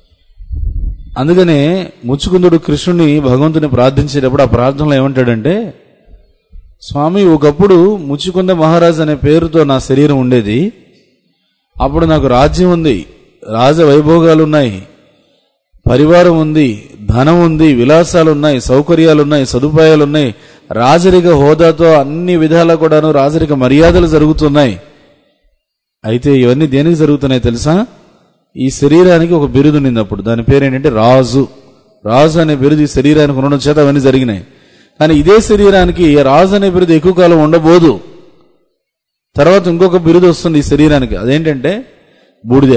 B: అందుకనే ముచ్చుకుందుడు కృష్ణుని భగవంతుని ప్రార్థించేటప్పుడు ఆ ప్రార్థనలో ఏమంటాడంటే, స్వామి, ఒకప్పుడు ముచ్చుకుంద మహారాజ్ అనే పేరుతో నా శరీరం ఉండేది. అప్పుడు నాకు రాజ్యం ఉంది, రాజ వైభోగాలు ఉన్నాయి, పరివారం ఉంది, ధనం ఉంది, విలాసాలు ఉన్నాయి, సౌకర్యాలు ఉన్నాయి, సదుపాయాలు ఉన్నాయి, రాజరిక హోదాతో అన్ని విధాలా కూడాను రాజరిక మర్యాదలు జరుగుతున్నాయి. అయితే ఇవన్నీ దేనికి జరుగుతున్నాయి తెలుసా? ఈ శరీరానికి ఒక బిరుదు ఉంది. అప్పుడు దాని పేరేంటంటే రాజు. రాజు అనే బిరుదు ఈ శరీరానికి ఉండడం చేత అవన్నీ జరిగినాయి. కానీ ఇదే శరీరానికి రాజు అనే బిరుదు ఎక్కువ కాలం ఉండబోదు. తర్వాత ఇంకొక బిరుదు వస్తుంది ఈ శరీరానికి. అదేంటంటే బూడిద,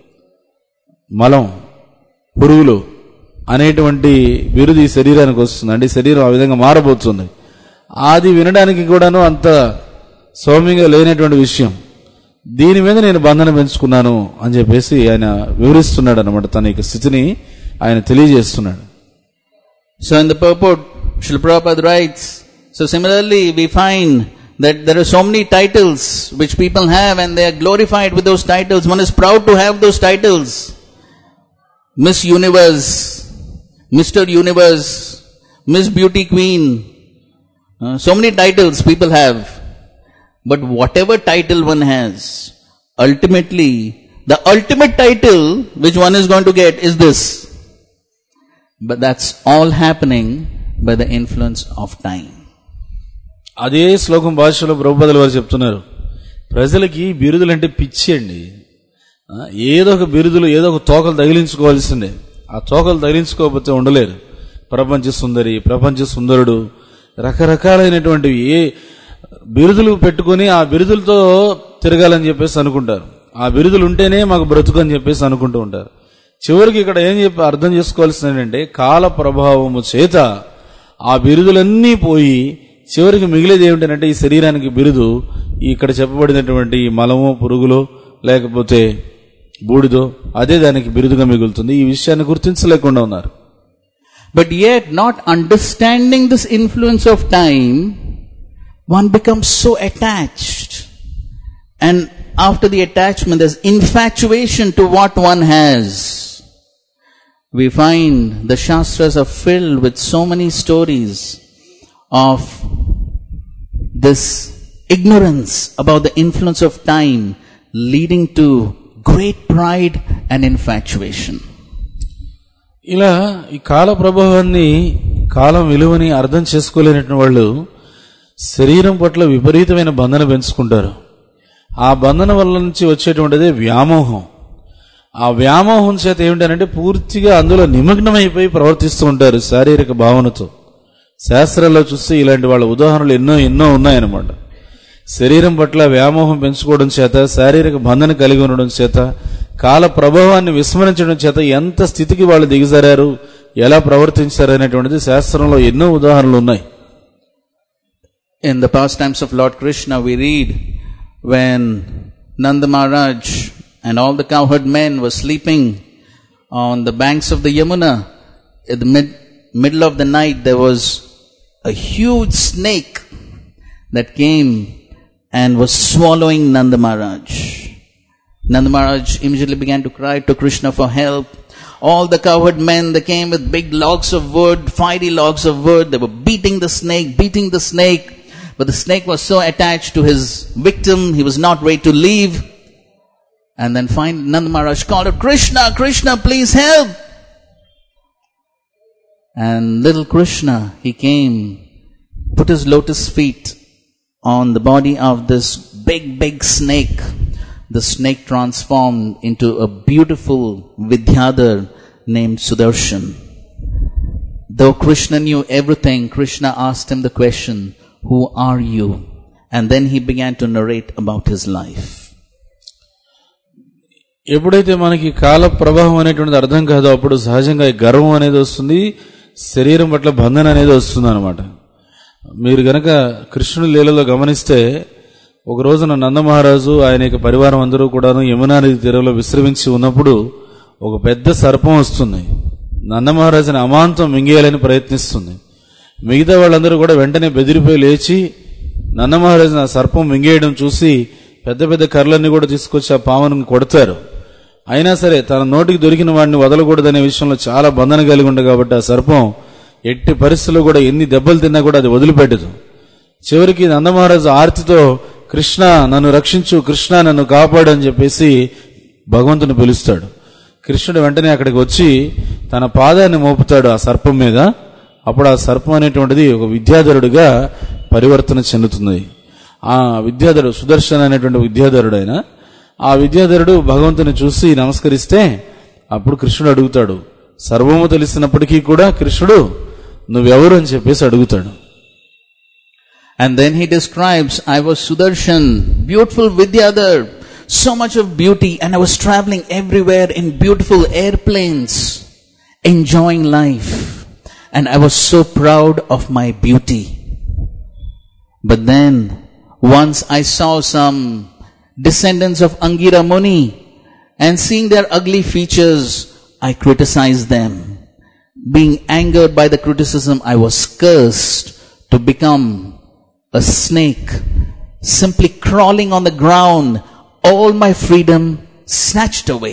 B: మలం, పురుగులు అనేటువంటి బిరుదు ఈ శరీరానికి వస్తుంది. అంటే శరీరం ఆ విధంగా మారబోతుంది. అది వినడానికి కూడాను అంత సౌమ్యంగా లేనటువంటి విషయం. దీని మీద నేను బంధన పెంచుకున్నాను అని చెప్పేసి ఆయన వివరిస్తున్నాడు అన్నమాట. తన యొక్క స్థితిని ఆయన తెలియజేస్తున్నాడు.
A: So in the purport, Srila Prabhupada writes, so similarly we find that there are so many titles which people have and they are glorified with those titles. One is proud to have those titles. Miss Universe, Mister Universe, Miss Beauty Queen. Uh, so many titles people have. But whatever title one has, ultimately, the ultimate title which one is going to get is this. But that's all happening by the influence of time.
B: అదే శ్లోకం భాషలో ప్రభుపాదుల వారు చెప్తున్నారు, ప్రజలకి బిరుదులంటే పిచ్చి అండి. ఏదో ఒక బిరుదులు, ఏదో ఒక తోకలు తగిలించుకోవాల్సిందే. ఆ తోకలు తగిలించుకోకపోతే ఉండలేరు. ప్రపంచ సుందరి, ప్రపంచ సుందరుడు, రకరకాలైనటువంటివి ఏ బిరుదులు పెట్టుకుని ఆ బిరుదులతో తిరగాలని చెప్పేసి అనుకుంటారు. ఆ బిరుదులు ఉంటేనే మాకు బ్రతుకు అని చెప్పేసి అనుకుంటూ ఉంటారు. చివరికి ఇక్కడ ఏం చెప్పి అర్థం చేసుకోవాల్సింది ఏంటంటే, కాల ప్రభావము చేత ఆ బిరుదులన్నీ పోయి చివరికి మిగిలేది ఏమిటంటే ఈ శరీరానికి బిరుదు ఇక్కడ చెప్పబడినటువంటి మలము, పురుగులో లేకపోతే బూడిదో అదే దానికి బిరుదుగా మిగులుతుంది. ఈ విషయాన్ని గుర్తించలేకుండా ఉన్నారు.
A: But yet, not understanding this influence of time, one becomes so attached. And after the attachment, there's infatuation to what one has. We find the Shastras are filled with so many stories of this ignorance about the influence of time leading to great pride and infatuation.
B: ఇలా ఈ కాల ప్రభావాన్ని, కాలం విలువని అర్థం చేసుకోలేనటువంటి వాళ్ళు శరీరం పట్ల విపరీతమైన బంధన పెంచుకుంటారు. ఆ బంధన వల్ల నుంచి వచ్చేటువంటిదే వ్యామోహం. ఆ వ్యామోహం చేత ఏమిటంటే పూర్తిగా అందులో నిమగ్నమైపోయి ప్రవర్తిస్తూ ఉంటారు శారీరక భావనతో. శాస్త్రాల్లో చూస్తే ఇలాంటి వాళ్ళ ఉదాహరణలు ఎన్నో ఎన్నో ఉన్నాయన్నమాట. శరీరం పట్ల వ్యామోహం పెంచుకోవడం చేత, శారీరక బంధన కలిగి ఉండడం చేత, కాల ప్రభావాన్ని విస్మరించడం చేత ఎంత స్థితికి వాళ్ళు దిగజారారు, ఎలా ప్రవర్తించారు అనేటువంటిది శాస్త్రంలో ఎన్నో ఉదాహరణలు ఉన్నాయి.
A: In the pastimes of Lord Krishna, we read when Nanda Maharaj and all the cowherd men were sleeping on the banks of the Yamuna. In the mid, middle of the night, there was a huge snake that came and was swallowing Nanda Maharaj. Nanda Maharaj immediately began to cry to Krishna for help. All the cowherd men, they came with big logs of wood, fiery logs of wood. They were beating the snake, beating the snake. But the snake was so attached to his victim, he was not ready to leave. And then finally Nanda Maharaj called out, Krishna, Krishna, please help. And little Krishna, he came, put his lotus feet on the body of this big, big snake. The snake transformed into a beautiful Vidyadhar named Sudarshan. Though Krishna knew everything, Krishna asked him the question, who are you? And then he began to narrate about his life.
B: ఎప్పుడైతే మనకి కాల ప్రభావం అనేటువంటిది అర్థం కాదో అప్పుడు సహజంగా గర్వం అనేది వస్తుంది, శరీరం పట్ల బంధన అనేది వస్తుంది అనమాట. మీరు గనక కృష్ణుడి లీలలో గమనిస్తే ఒక రోజున నందమహారాజు ఆయన యొక్క పరివారం అందరూ కూడాను యమునా నది తీరంలో విశ్రమించి ఉన్నప్పుడు ఒక పెద్ద సర్పం వస్తుంది. నందమహారాజుని అమాంతం మింగేయాలని ప్రయత్నిస్తుంది. మిగతా వాళ్ళందరూ కూడా వెంటనే బెదిరిపోయి లేచి నందమహారాజుని ఆ సర్పం మింగేయడం చూసి పెద్ద పెద్ద కర్రలన్నీ కూడా తీసుకొచ్చి ఆ పామును కొడతారు. అయినా సరే తన నోటికి దొరికిన వాడిని వదలకూడదనే విషయంలో చాలా బంధన కలిగి ఉంది కాబట్టి ఆ సర్పం ఎట్టి పరిస్థితుల్లో కూడా ఎన్ని దెబ్బలు తిన్నా కూడా అది వదిలిపెట్టదు. చివరికి నందమహారాజు ఆర్తితో కృష్ణ నన్ను రక్షించు, కృష్ణ నన్ను కాపాడు అని చెప్పేసి భగవంతుని పిలుస్తాడు. కృష్ణుడు వెంటనే అక్కడికి వచ్చి తన పాదాన్ని మోపుతాడు ఆ సర్పం మీద. అప్పుడు ఆ సర్పం అనేటువంటిది ఒక విద్యాధరుడిగా పరివర్తన చెందుతుంది. ఆ విద్యాధరుడు సుదర్శన్ అనేటువంటి విద్యాధరుడు ఆయన. ఆ విద్యాధరుడు భగవంతుని చూసి నమస్కరిస్తే అప్పుడు కృష్ణుడు అడుగుతాడు, సర్వము తెలిసినప్పటికీ కూడా కృష్ణుడు నువ్వెవరు అని చెప్పేసి అడుగుతాడు.
A: And then he describes, I was Sudarshan, beautiful Vidyadhar, so much of beauty, and I was traveling everywhere in beautiful airplanes, enjoying life, and I was so proud of my beauty. But then, once I saw some descendants of Angira Muni, and seeing their ugly features, I criticized them. Being angered by the criticism, I was cursed to become a snake, simply crawling on the ground, all my freedom snatched away.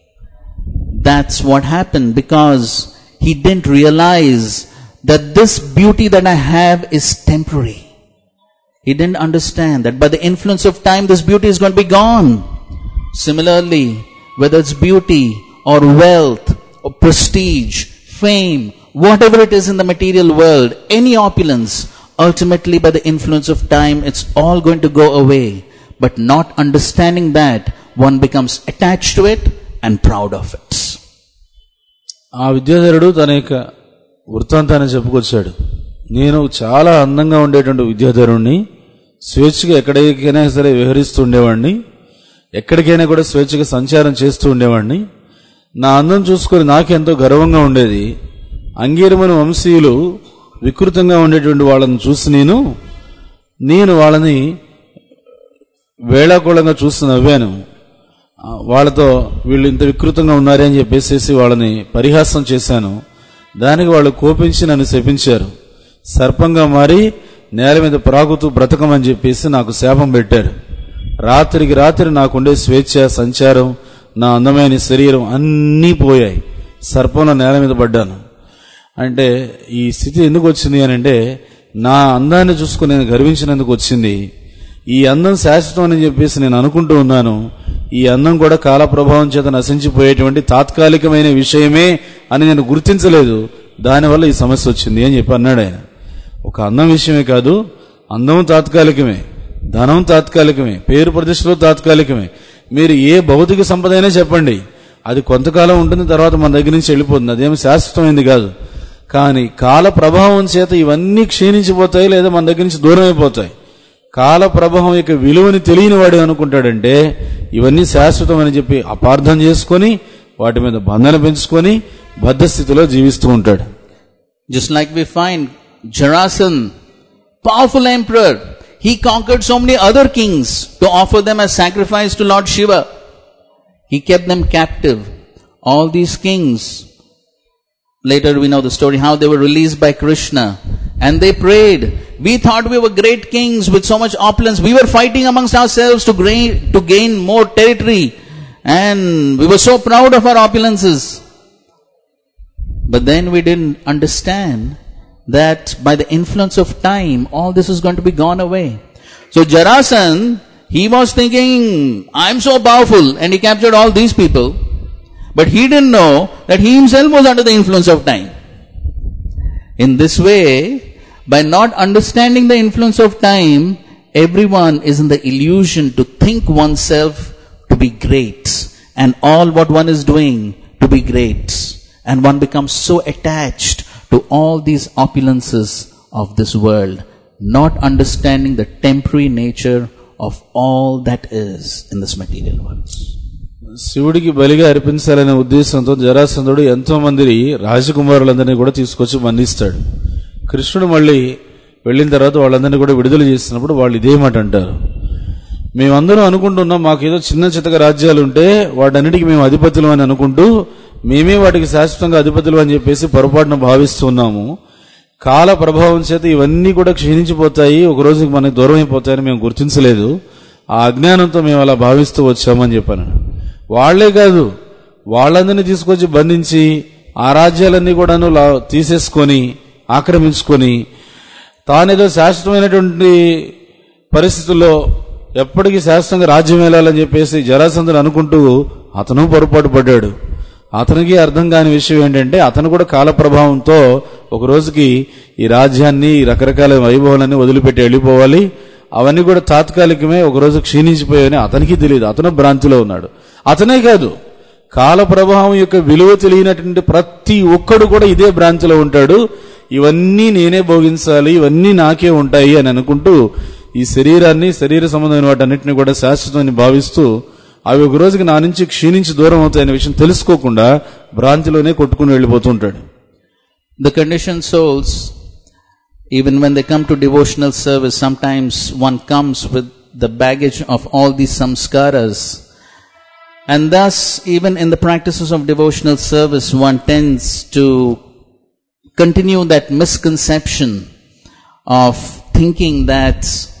A: That's what happened, because he didn't realize that this beauty that I have is temporary. He didn't understand that by the influence of time, this beauty is going to be gone. Similarly, whether it's beauty or wealth or prestige, fame, whatever it is in the material world, any opulence, ultimately by the influence of time, it's all going to go away. But not understanding that, one becomes attached to it and proud of it.
B: ఆ విద్యాధరుడు తన యొక్క వృత్తాంతాన్ని చెప్పుకొచ్చాడు. నేను చాలా అందంగా ఉండేటువంటి విద్యాధరుణ్ణి, స్వేచ్ఛగా ఎక్కడికైనా సరే విహరిస్తూ ఉండేవాడిని, ఎక్కడికైనా కూడా స్వేచ్ఛగా సంచారం చేస్తూ ఉండేవాడిని. నా అందం చూసుకొని నాకెంతో గర్వంగా ఉండేది. అంగీరముని వంశీయులు వికృతంగా ఉండేటువంటి వాళ్ళని చూసి నేను నేను వాళ్ళని వేళాకోళంగా చూసి నవ్వాను. వాళ్ళతో వీళ్ళు ఇంత వికృతంగా ఉన్నారే అని చెప్పేసి వాళ్ళని పరిహాసం చేశాను. దానికి వాళ్ళు కోపించి నన్ను శపించారు. సర్పంగా మారి నేల మీద ప్రాగుతూ బ్రతకమని చెప్పేసి నాకు శాపం పెట్టారు. రాత్రికి రాత్రి నాకుండే స్వేచ్ఛ, సంచారం, నా అందమైన శరీరం అన్నీ పోయాయి. సర్పంలో నేల మీద పడ్డాను. అంటే ఈ స్థితి ఎందుకు వచ్చింది అని అంటే, నా అందాన్ని చూసుకుని నేను గర్వించినందుకు వచ్చింది. ఈ అందం శాశ్వతం అని చెప్పేసి నేను అనుకుంటూ ఉన్నాను. ఈ అందం కూడా కాల ప్రభావం చేత నశించిపోయేటువంటి తాత్కాలికమైన విషయమే అని నేను గుర్తించలేదు. దానివల్ల ఈ సమస్య వచ్చింది అని చెప్పి అన్నాడు ఆయన. ఒక అందం విషయమే కాదు, అందం తాత్కాలికమే, ధనం తాత్కాలికమే, పేరు ప్రతిష్టలు తాత్కాలికమే. మీరు ఏ భౌతిక సంపద అయినా చెప్పండి, అది కొంతకాలం ఉంటుంది, తర్వాత మన దగ్గర నుంచి వెళ్ళిపోతుంది. అదేమి శాశ్వతమైంది కాదు. కానీ కాల ప్రభావం చేత ఇవన్నీ క్షీణించిపోతాయి, లేదా మన దగ్గర నుంచి దూరం అయిపోతాయి. కాల ప్రభావం యొక్క విలువని తెలియని వాడు అనుకుంటాడంటే ఇవన్నీ శాశ్వతం అని చెప్పి అపార్థం చేసుకొని వాటి మీద బంధన పెంచుకొని బద్ధస్థితిలో జీవిస్తూ ఉంటాడు.
A: Just like we find Jarasandha, powerful emperor, he conquered so many other kings to offer them as sacrifice to Lord Shiva. He kept them captive. All these kings, later we know the story how they were released by Krishna and they prayed. We thought we were great kings with so much opulence. We were fighting amongst ourselves to gain, to gain more territory, and we were so proud of our opulences. But then we didn't understand that by the influence of time, all this is going to be gone away. So Jarasandha, he was thinking, I'm so powerful, and he captured all these people. But he didn't know that he himself was under the influence of time. In this way, by not understanding the influence of time, everyone is in the illusion to think oneself to be great, and all what one is doing to be great. And one becomes so attached to all these opulences of this world, not understanding the temporary nature of all that is in this material world.
B: శివుడికి బలిగా అర్పించాలనే ఉద్దేశంతో జరాసంధుడు ఎంతో మంది రాజకుమారులందరినీ కూడా తీసుకొచ్చి బంధిస్తాడు. కృష్ణుడు మళ్ళీ వెళ్ళిన తర్వాత వాళ్ళందరినీ కూడా విడుదల చేసినప్పుడు వాళ్ళు ఇదే మాట అంటారు, మేమందరం అనుకుంటున్నాం మాకేదో చిన్న చితక రాజ్యాలు ఉంటే వాటన్నిటికీ మేము అధిపతులు అని అనుకుంటూ మేమే వాటికి శాశ్వతంగా అధిపతులు అని చెప్పేసి పొరపాటున భావిస్తున్నాము. కాల ప్రభావం చేత ఇవన్నీ కూడా క్షీణించిపోతాయి, ఒక రోజుకి మనకి దూరం అయిపోతాయని మేము గుర్తించలేదు. ఆ అజ్ఞానంతో మేము అలా భావిస్తూ వచ్చామని చెప్పాను. వాళ్లే కాదు, వాళ్ళందరినీ తీసుకొచ్చి బంధించి ఆ రాజ్యాలన్నీ కూడాను తీసేసుకొని ఆక్రమించుకొని తానేదో శాశ్వతమైనటువంటి పరిస్థితుల్లో ఎప్పటికీ శాశ్వతంగా రాజ్యం వెళ్ళాలని చెప్పేసి జరాసంధుడు అనుకుంటూ అతను పొరపాటు పడ్డాడు. అతనికి అర్థం కాని విషయం ఏంటంటే అతను కూడా కాల ప్రభావంతో ఒక రోజుకి ఈ రాజ్యాన్ని రకరకాల వైభవాలన్నీ వదిలిపెట్టి వెళ్ళిపోవాలి, అవన్నీ కూడా తాత్కాలికమే, ఒక రోజు క్షీణించిపోయాయని అతనికి తెలియదు. అతను భ్రాంతిలో ఉన్నాడు. అతనే కాదు, కాల ప్రభావం యొక్క విలువ తెలియనటువంటి ప్రతి ఒక్కడు కూడా ఇదే భ్రాంతిలో ఉంటాడు. ఇవన్నీ నేనే భోగించాలి, ఇవన్నీ నాకే ఉంటాయి అని అనుకుంటూ ఈ శరీరాన్ని, శరీర సంబంధమైన వాటన్నిటిని కూడా శాశ్వతమని భావిస్తూ అవి ఒక రోజుకి నా నుంచి క్షీణించి దూరం అవుతాయనే విషయం తెలుసుకోకుండా భ్రాంతిలోనే కొట్టుకుని వెళ్ళిపోతుంటాడు.
A: The conditioned souls, even when they come to devotional service, sometimes one comes with the baggage of all these samskaras, and thus even in the practices of devotional service one tends to continue that misconception of thinking that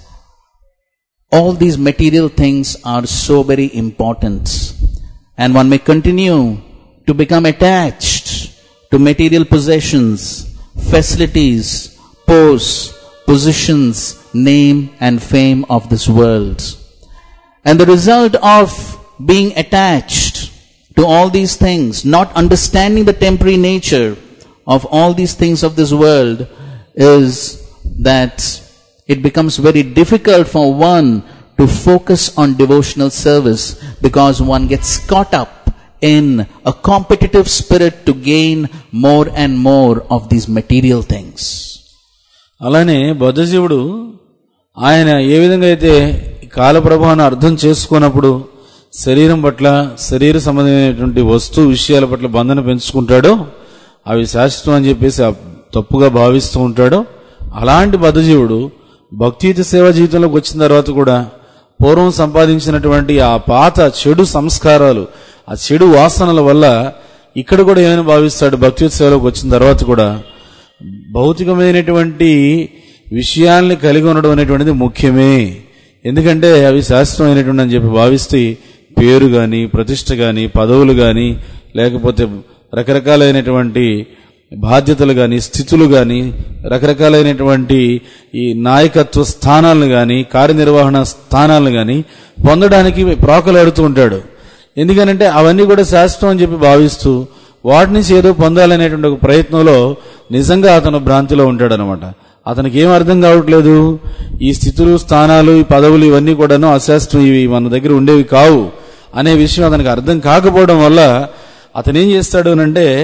A: all these material things are so very important, and one may continue to become attached to material possessions, facilities, posts, positions, name and fame of this world. And the result of being attached to all these things, not understanding the temporary nature of all these things of this world, is that it becomes very difficult for one to focus on devotional service, because one gets caught up in a competitive spirit to gain more and more of these material things.
B: అలానే బద్ధజీవుడు ఆయన ఏ విధంగా అయితే కాల ప్రభావాన్ని అర్థం చేసుకున్నప్పుడు శరీరం పట్ల, శరీర సంబంధమైనటువంటి వస్తు విషయాల పట్ల బంధన పెంచుకుంటాడో, అవి శాశ్వతం అని చెప్పేసి తప్పుగా భావిస్తూ ఉంటాడో, అలాంటి బద్ధజీవుడు భక్తియుత సేవా జీవితంలోకి వచ్చిన తర్వాత కూడా పూర్వం సంపాదించినటువంటి ఆ పాత చెడు సంస్కారాలు, ఆ చెడు వాసనల వల్ల ఇక్కడ కూడా ఏమైనా భావిస్తాడు, భక్తియుత సేవలోకి వచ్చిన తర్వాత కూడా భౌతికమైనటువంటి విషయాల్ని కలిగి ఉండడం అనేటువంటిది ముఖ్యమే, ఎందుకంటే అవి శాశ్వతమైనటువంటి అని చెప్పి భావిస్తే పేరు గాని, ప్రతిష్ట గాని, పదవులు గాని, లేకపోతే రకరకాలైనటువంటి బాధ్యతలు గాని, స్థితులు గాని, రకరకాలైనటువంటి ఈ నాయకత్వ స్థానాలను గాని, కార్యనిర్వహణ స్థానాలను గాని పొందడానికి ప్రాకులాడుతూ ఉంటాడు. ఎందుకనంటే అవన్నీ కూడా శాశ్వతం అని చెప్పి భావిస్తూ వాటి నుంచి ఏదో పొందాలనేటువంటి ఒక ప్రయత్నంలో నిజంగా అతను భ్రాంతిలో ఉంటాడనమాట. అతనికి ఏం అర్థం కావట్లేదు, ఈ స్థితులు, స్థానాలు, ఈ పదవులు ఇవన్నీ కూడాను అశాశ్వతం, ఇవి మన దగ్గర ఉండేవి కావు అనే విషయం అతనికి అర్థం కాకపోవడం వల్ల అతను ఏం చేస్తాడు అంటే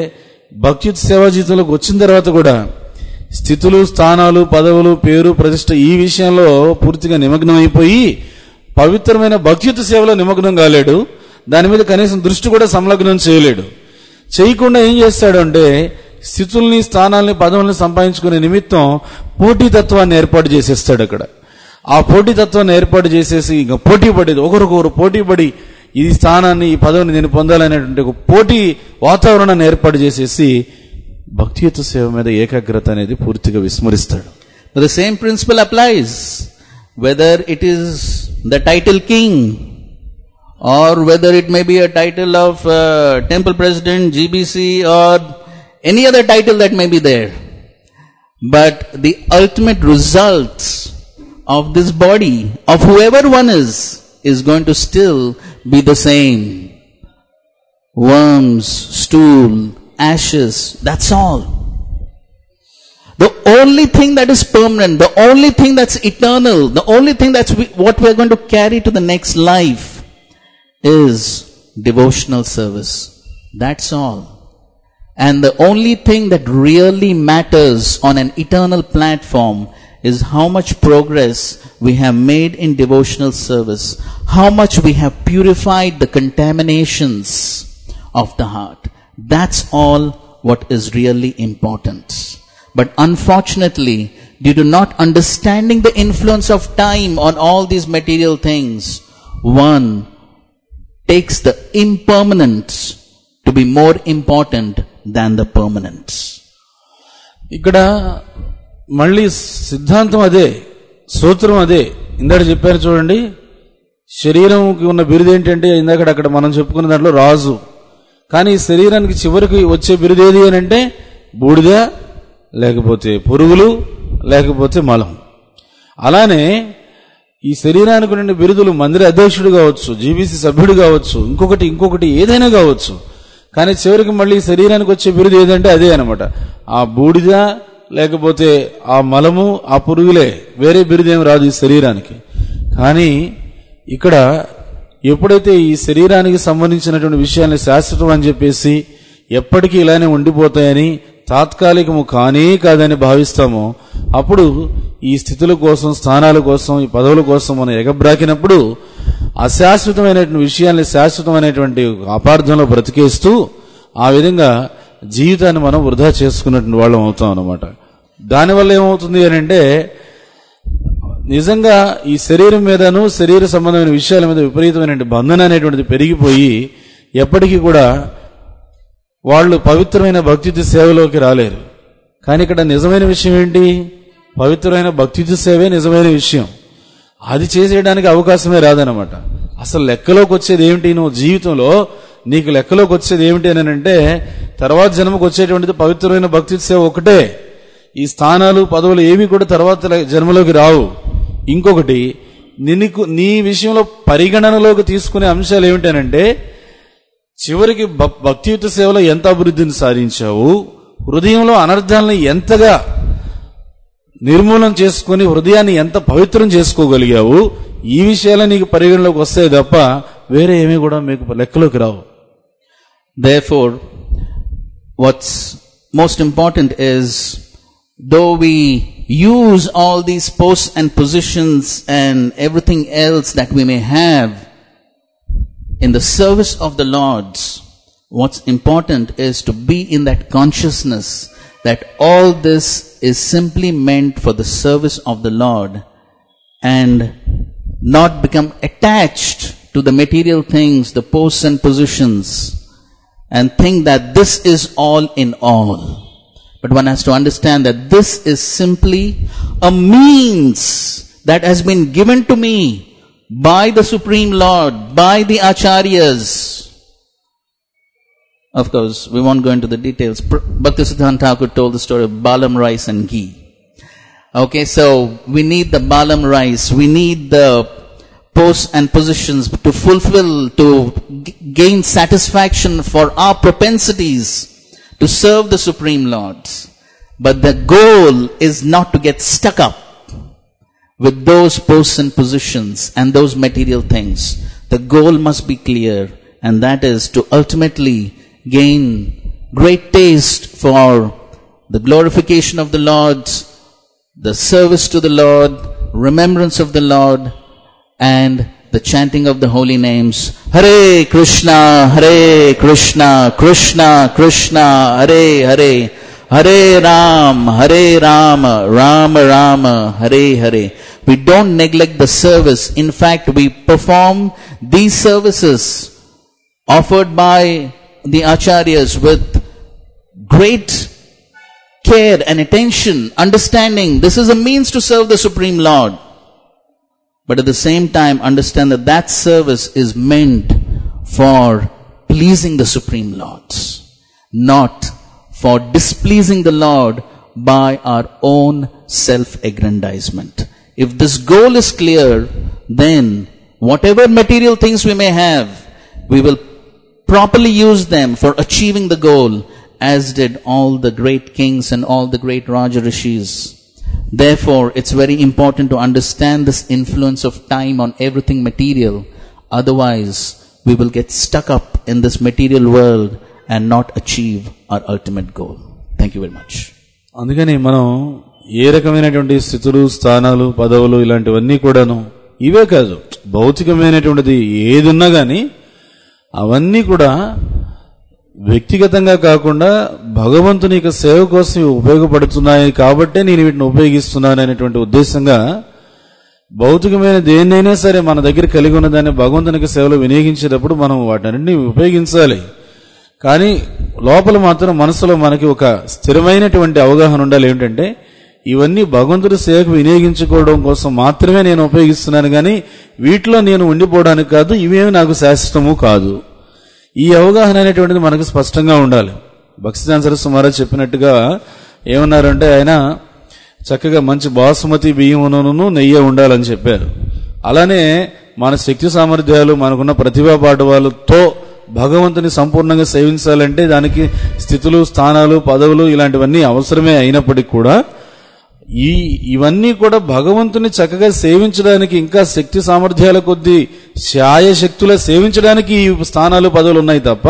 B: భక్తి సేవా జీవితంలోకి వచ్చిన తర్వాత కూడా స్థితులు, స్థానాలు, పదవులు, పేరు, ప్రతిష్ట ఈ విషయంలో పూర్తిగా నిమగ్నం అయిపోయి పవిత్రమైన భక్తియుత సేవలో నిమగ్నం కాలేడు. దాని మీద కనీసం దృష్టి కూడా సంలగ్నం చేయలేడు. చేయకుండా ఏం చేస్తాడు అంటే స్థితుల్ని, స్థానాల్ని, పదవుల్ని సంపాదించుకునే నిమిత్తం పోటీతత్వాన్ని ఏర్పాటు చేసేస్తాడు. అక్కడ ఆ పోటీతత్వాన్ని ఏర్పాటు చేసేసి ఇంకా పోటీ పడేది, ఒకరికొకరు పోటీ పడి ఈ స్థానాన్ని, ఈ పదవిని నేను పొందాలనేటువంటి ఒక పోటీ వాతావరణాన్ని ఏర్పాటు చేసేసి భక్తియుత సేవ మీద ఏకాగ్రత అనేది పూర్తిగా విస్మరిస్తాడు.
A: But the same principle applies whether it is the title king or whether it may be a title of uh, temple president, G B C or any other title that may be there. But the ultimate results of this body, of whoever one is, is going to still be the same. Worms, stool, ashes, that's all. The only thing that is permanent, the only thing that's eternal, the only thing that's we, what we're going to carry to the next life is devotional service. That's all. And the only thing that really matters on an eternal platform is how much progress we have made in devotional service, how much we have purified the contaminations of the heart. That's all what is really important. But unfortunately, due to not understanding the influence of time on all these material things, one takes the impermanent to be more important than the permanent.
B: ఇక్కడ మళ్ళీ సిద్ధాంతం అదే, సూత్రం అదే. ఇందాక చెప్పారు చూడండి, శరీరంకి ఉన్న బిరుదు ఏంటంటే ఇందాక అక్కడ మనం చెప్పుకున్న దాంట్లో రాజు. కానీ శరీరానికి చివరికి వచ్చే బిరుదు ఏది అని అంటే బూడిద, లేకపోతే పురుగులు, లేకపోతే మలం. అలానే ఈ శరీరానికి ఉన్న బిరుదులు మందిర అధ్యక్షుడు కావచ్చు, జీబీసీ సభ్యుడు కావచ్చు, ఇంకొకటి ఇంకొకటి ఏదైనా కావచ్చు. కానీ చివరికి మళ్ళీ శరీరానికి వచ్చే బిరుదు ఏదంటే అదే అనమాట, ఆ బూడిద లేకపోతే ఆ మలము, ఆ పురుగులే, వేరే బిరుదు ఏమి రాదు ఈ శరీరానికి. కానీ ఇక్కడ ఎప్పుడైతే ఈ శరీరానికి సంబంధించినటువంటి విషయాన్ని శాశ్వతం అని చెప్పేసి ఎప్పటికీ ఇలానే ఉండిపోతాయని, తాత్కాలికము కానే కాదని భావిస్తామో, అప్పుడు ఈ స్థితుల కోసం, స్థానాల కోసం, ఈ పదవుల కోసం మనం ఎగబ్రాకినప్పుడు అశాశ్వతమైనటువంటి విషయాల్ని శాశ్వతమైనటువంటి అపార్థంలో బ్రతికేస్తూ ఆ విధంగా జీవితాన్ని మనం వృధా చేసుకున్నటువంటి వాళ్ళం అవుతాం అన్నమాట. దానివల్ల ఏమవుతుంది అని అంటే నిజంగా ఈ శరీరం మీదను, శరీర సంబంధమైన విషయాల మీద విపరీతమైన బంధన అనేటువంటిది పెరిగిపోయి ఎప్పటికీ కూడా వాళ్ళు పవిత్రమైన భక్తియుత సేవలోకి రాలేరు. కానీ ఇక్కడ నిజమైన విషయం ఏంటి? పవిత్రమైన భక్తియుత సేవే నిజమైన విషయం. అది చేసేయడానికి అవకాశమే రాదనమాట. అసలు లెక్కలోకి వచ్చేది ఏమిటి? నువ్వు జీవితంలో నీకు లెక్కలోకి వచ్చేది ఏమిటి అని అంటే తర్వాత జన్మకు వచ్చేటువంటిది పవిత్రమైన భక్తియుత సేవ ఒకటే. ఈ స్థానాలు, పదవులు ఏవి కూడా తర్వాత జన్మలోకి రావు. ఇంకొకటి, నిన్ను నీ విషయంలో పరిగణనలోకి తీసుకునే అంశాలు ఏమిటనంటే చివరికి భక్తియుత సేవలో ఎంత అభివృద్ధిని సాధించావు, హృదయంలో అనర్థాలను ఎంతగా నిర్మూలన చేసుకుని హృదయాన్ని ఎంత పవిత్రం చేసుకోగలిగావు, ఈ విషయాలు నీకు పరిగణలోకి వస్తాయి తప్ప వేరే ఏమీ కూడా మీకు లెక్కలోకి రావు.
A: Therefore, what's most important is, though we use all these posts and positions and everything else that we may have in the service of the Lord, what's important is to be in that consciousness that all this is simply meant for the service of the Lord, and not become attached to the material things, the posts and positions, and think that this is all in all. But one has to understand that this is simply a means that has been given to me by the Supreme Lord, by the Acharyas. Of course, we won't go into the details. Bhaktisiddhanta Thakur told the story of balam rice and ghee. Okay, so we need the balam rice, we need the posts and positions to fulfill, to g- gain satisfaction for our propensities to serve the Supreme Lord. But the goal is not to get stuck up with those posts and positions and those material things. The goal must be clear, and that is to ultimately gain great taste for the glorification of the Lord, the service to the Lord, remembrance of the Lord, and the chanting of the holy names. Hare Krishna, Hare Krishna, Krishna Krishna, Hare Hare, Hare Ram, Hare Rama, Rama Rama, Hare Hare. We don't neglect the service. In fact, we perform these services offered by the acharyas with great care and attention, understanding this is a means to serve the Supreme Lord. But at the same time, understand that that service is meant for pleasing the Supreme Lord, not for displeasing the Lord by our own self-aggrandizement. If this goal is clear, then whatever material things we may have, we will properly use them for achieving the goal, as did all the great kings and all the great Raja Rishis. Therefore, it's very important to understand this influence of time on everything material. Otherwise, we will get stuck up in this material world and not achieve our ultimate goal. Thank you very much.
B: అందుకని మనం ఏ రకమైనటువంటి స్థితులు, స్థానాలు, పదవులు ఇలాంటివన్నీ కూడాను ఇవే కాదు, భౌతికమైనటువంటిది ఏది ఉన్నా గానీ అవన్నీ కూడా వ్యక్తిగతంగా కాకుండా భగవంతుని యొక్క సేవ కోసం ఉపయోగపడుతున్నాయి కాబట్టే నేను వీటిని ఉపయోగిస్తున్నాను అనేటువంటి ఉద్దేశంగా భౌతికమైన దేన్నైనా సరే మన దగ్గర కలిగి ఉన్నదాన్ని భగవంతునికి సేవలో వినియోగించేటప్పుడు మనం వాటన్నింటినీ ఉపయోగించాలి. కానీ లోపల మాత్రం మనసులో మనకి ఒక స్థిరమైనటువంటి అవగాహన ఉండాలి. ఏమిటంటే ఇవన్నీ భగవంతుడి సేవకు వినియోగించుకోవడం కోసం మాత్రమే నేను ఉపయోగిస్తున్నాను, కానీ వీటిలో నేను ఉండిపోవడానికి కాదు, ఇవేమి నాకు శాశ్వతము కాదు. ఈ అవగాహన అనేటువంటిది మనకు స్పష్టంగా ఉండాలి. భక్తిదాన్ సరస్వతి మహారాజ్ చెప్పినట్టుగా ఏమన్నారంటే, ఆయన చక్కగా మంచి బాసుమతి బియ్యమును నెయ్యి ఉండాలని చెప్పారు. అలానే మన శక్తి సామర్థ్యాలు, మనకున్న ప్రతిభా పాఠవాలతో భగవంతుని సంపూర్ణంగా సేవించాలంటే దానికి స్థితులు, స్థానాలు, పదవులు ఇలాంటివన్నీ అవసరమే అయినప్పటికీ కూడా ఈ ఇవన్నీ కూడా భగవంతుని చక్కగా సేవించడానికి, ఇంకా శక్తి సామర్థ్యాల కొద్దీ శాయశక్తుల సేవించడానికి ఈ స్థానాలు, పదవులు ఉన్నాయి తప్ప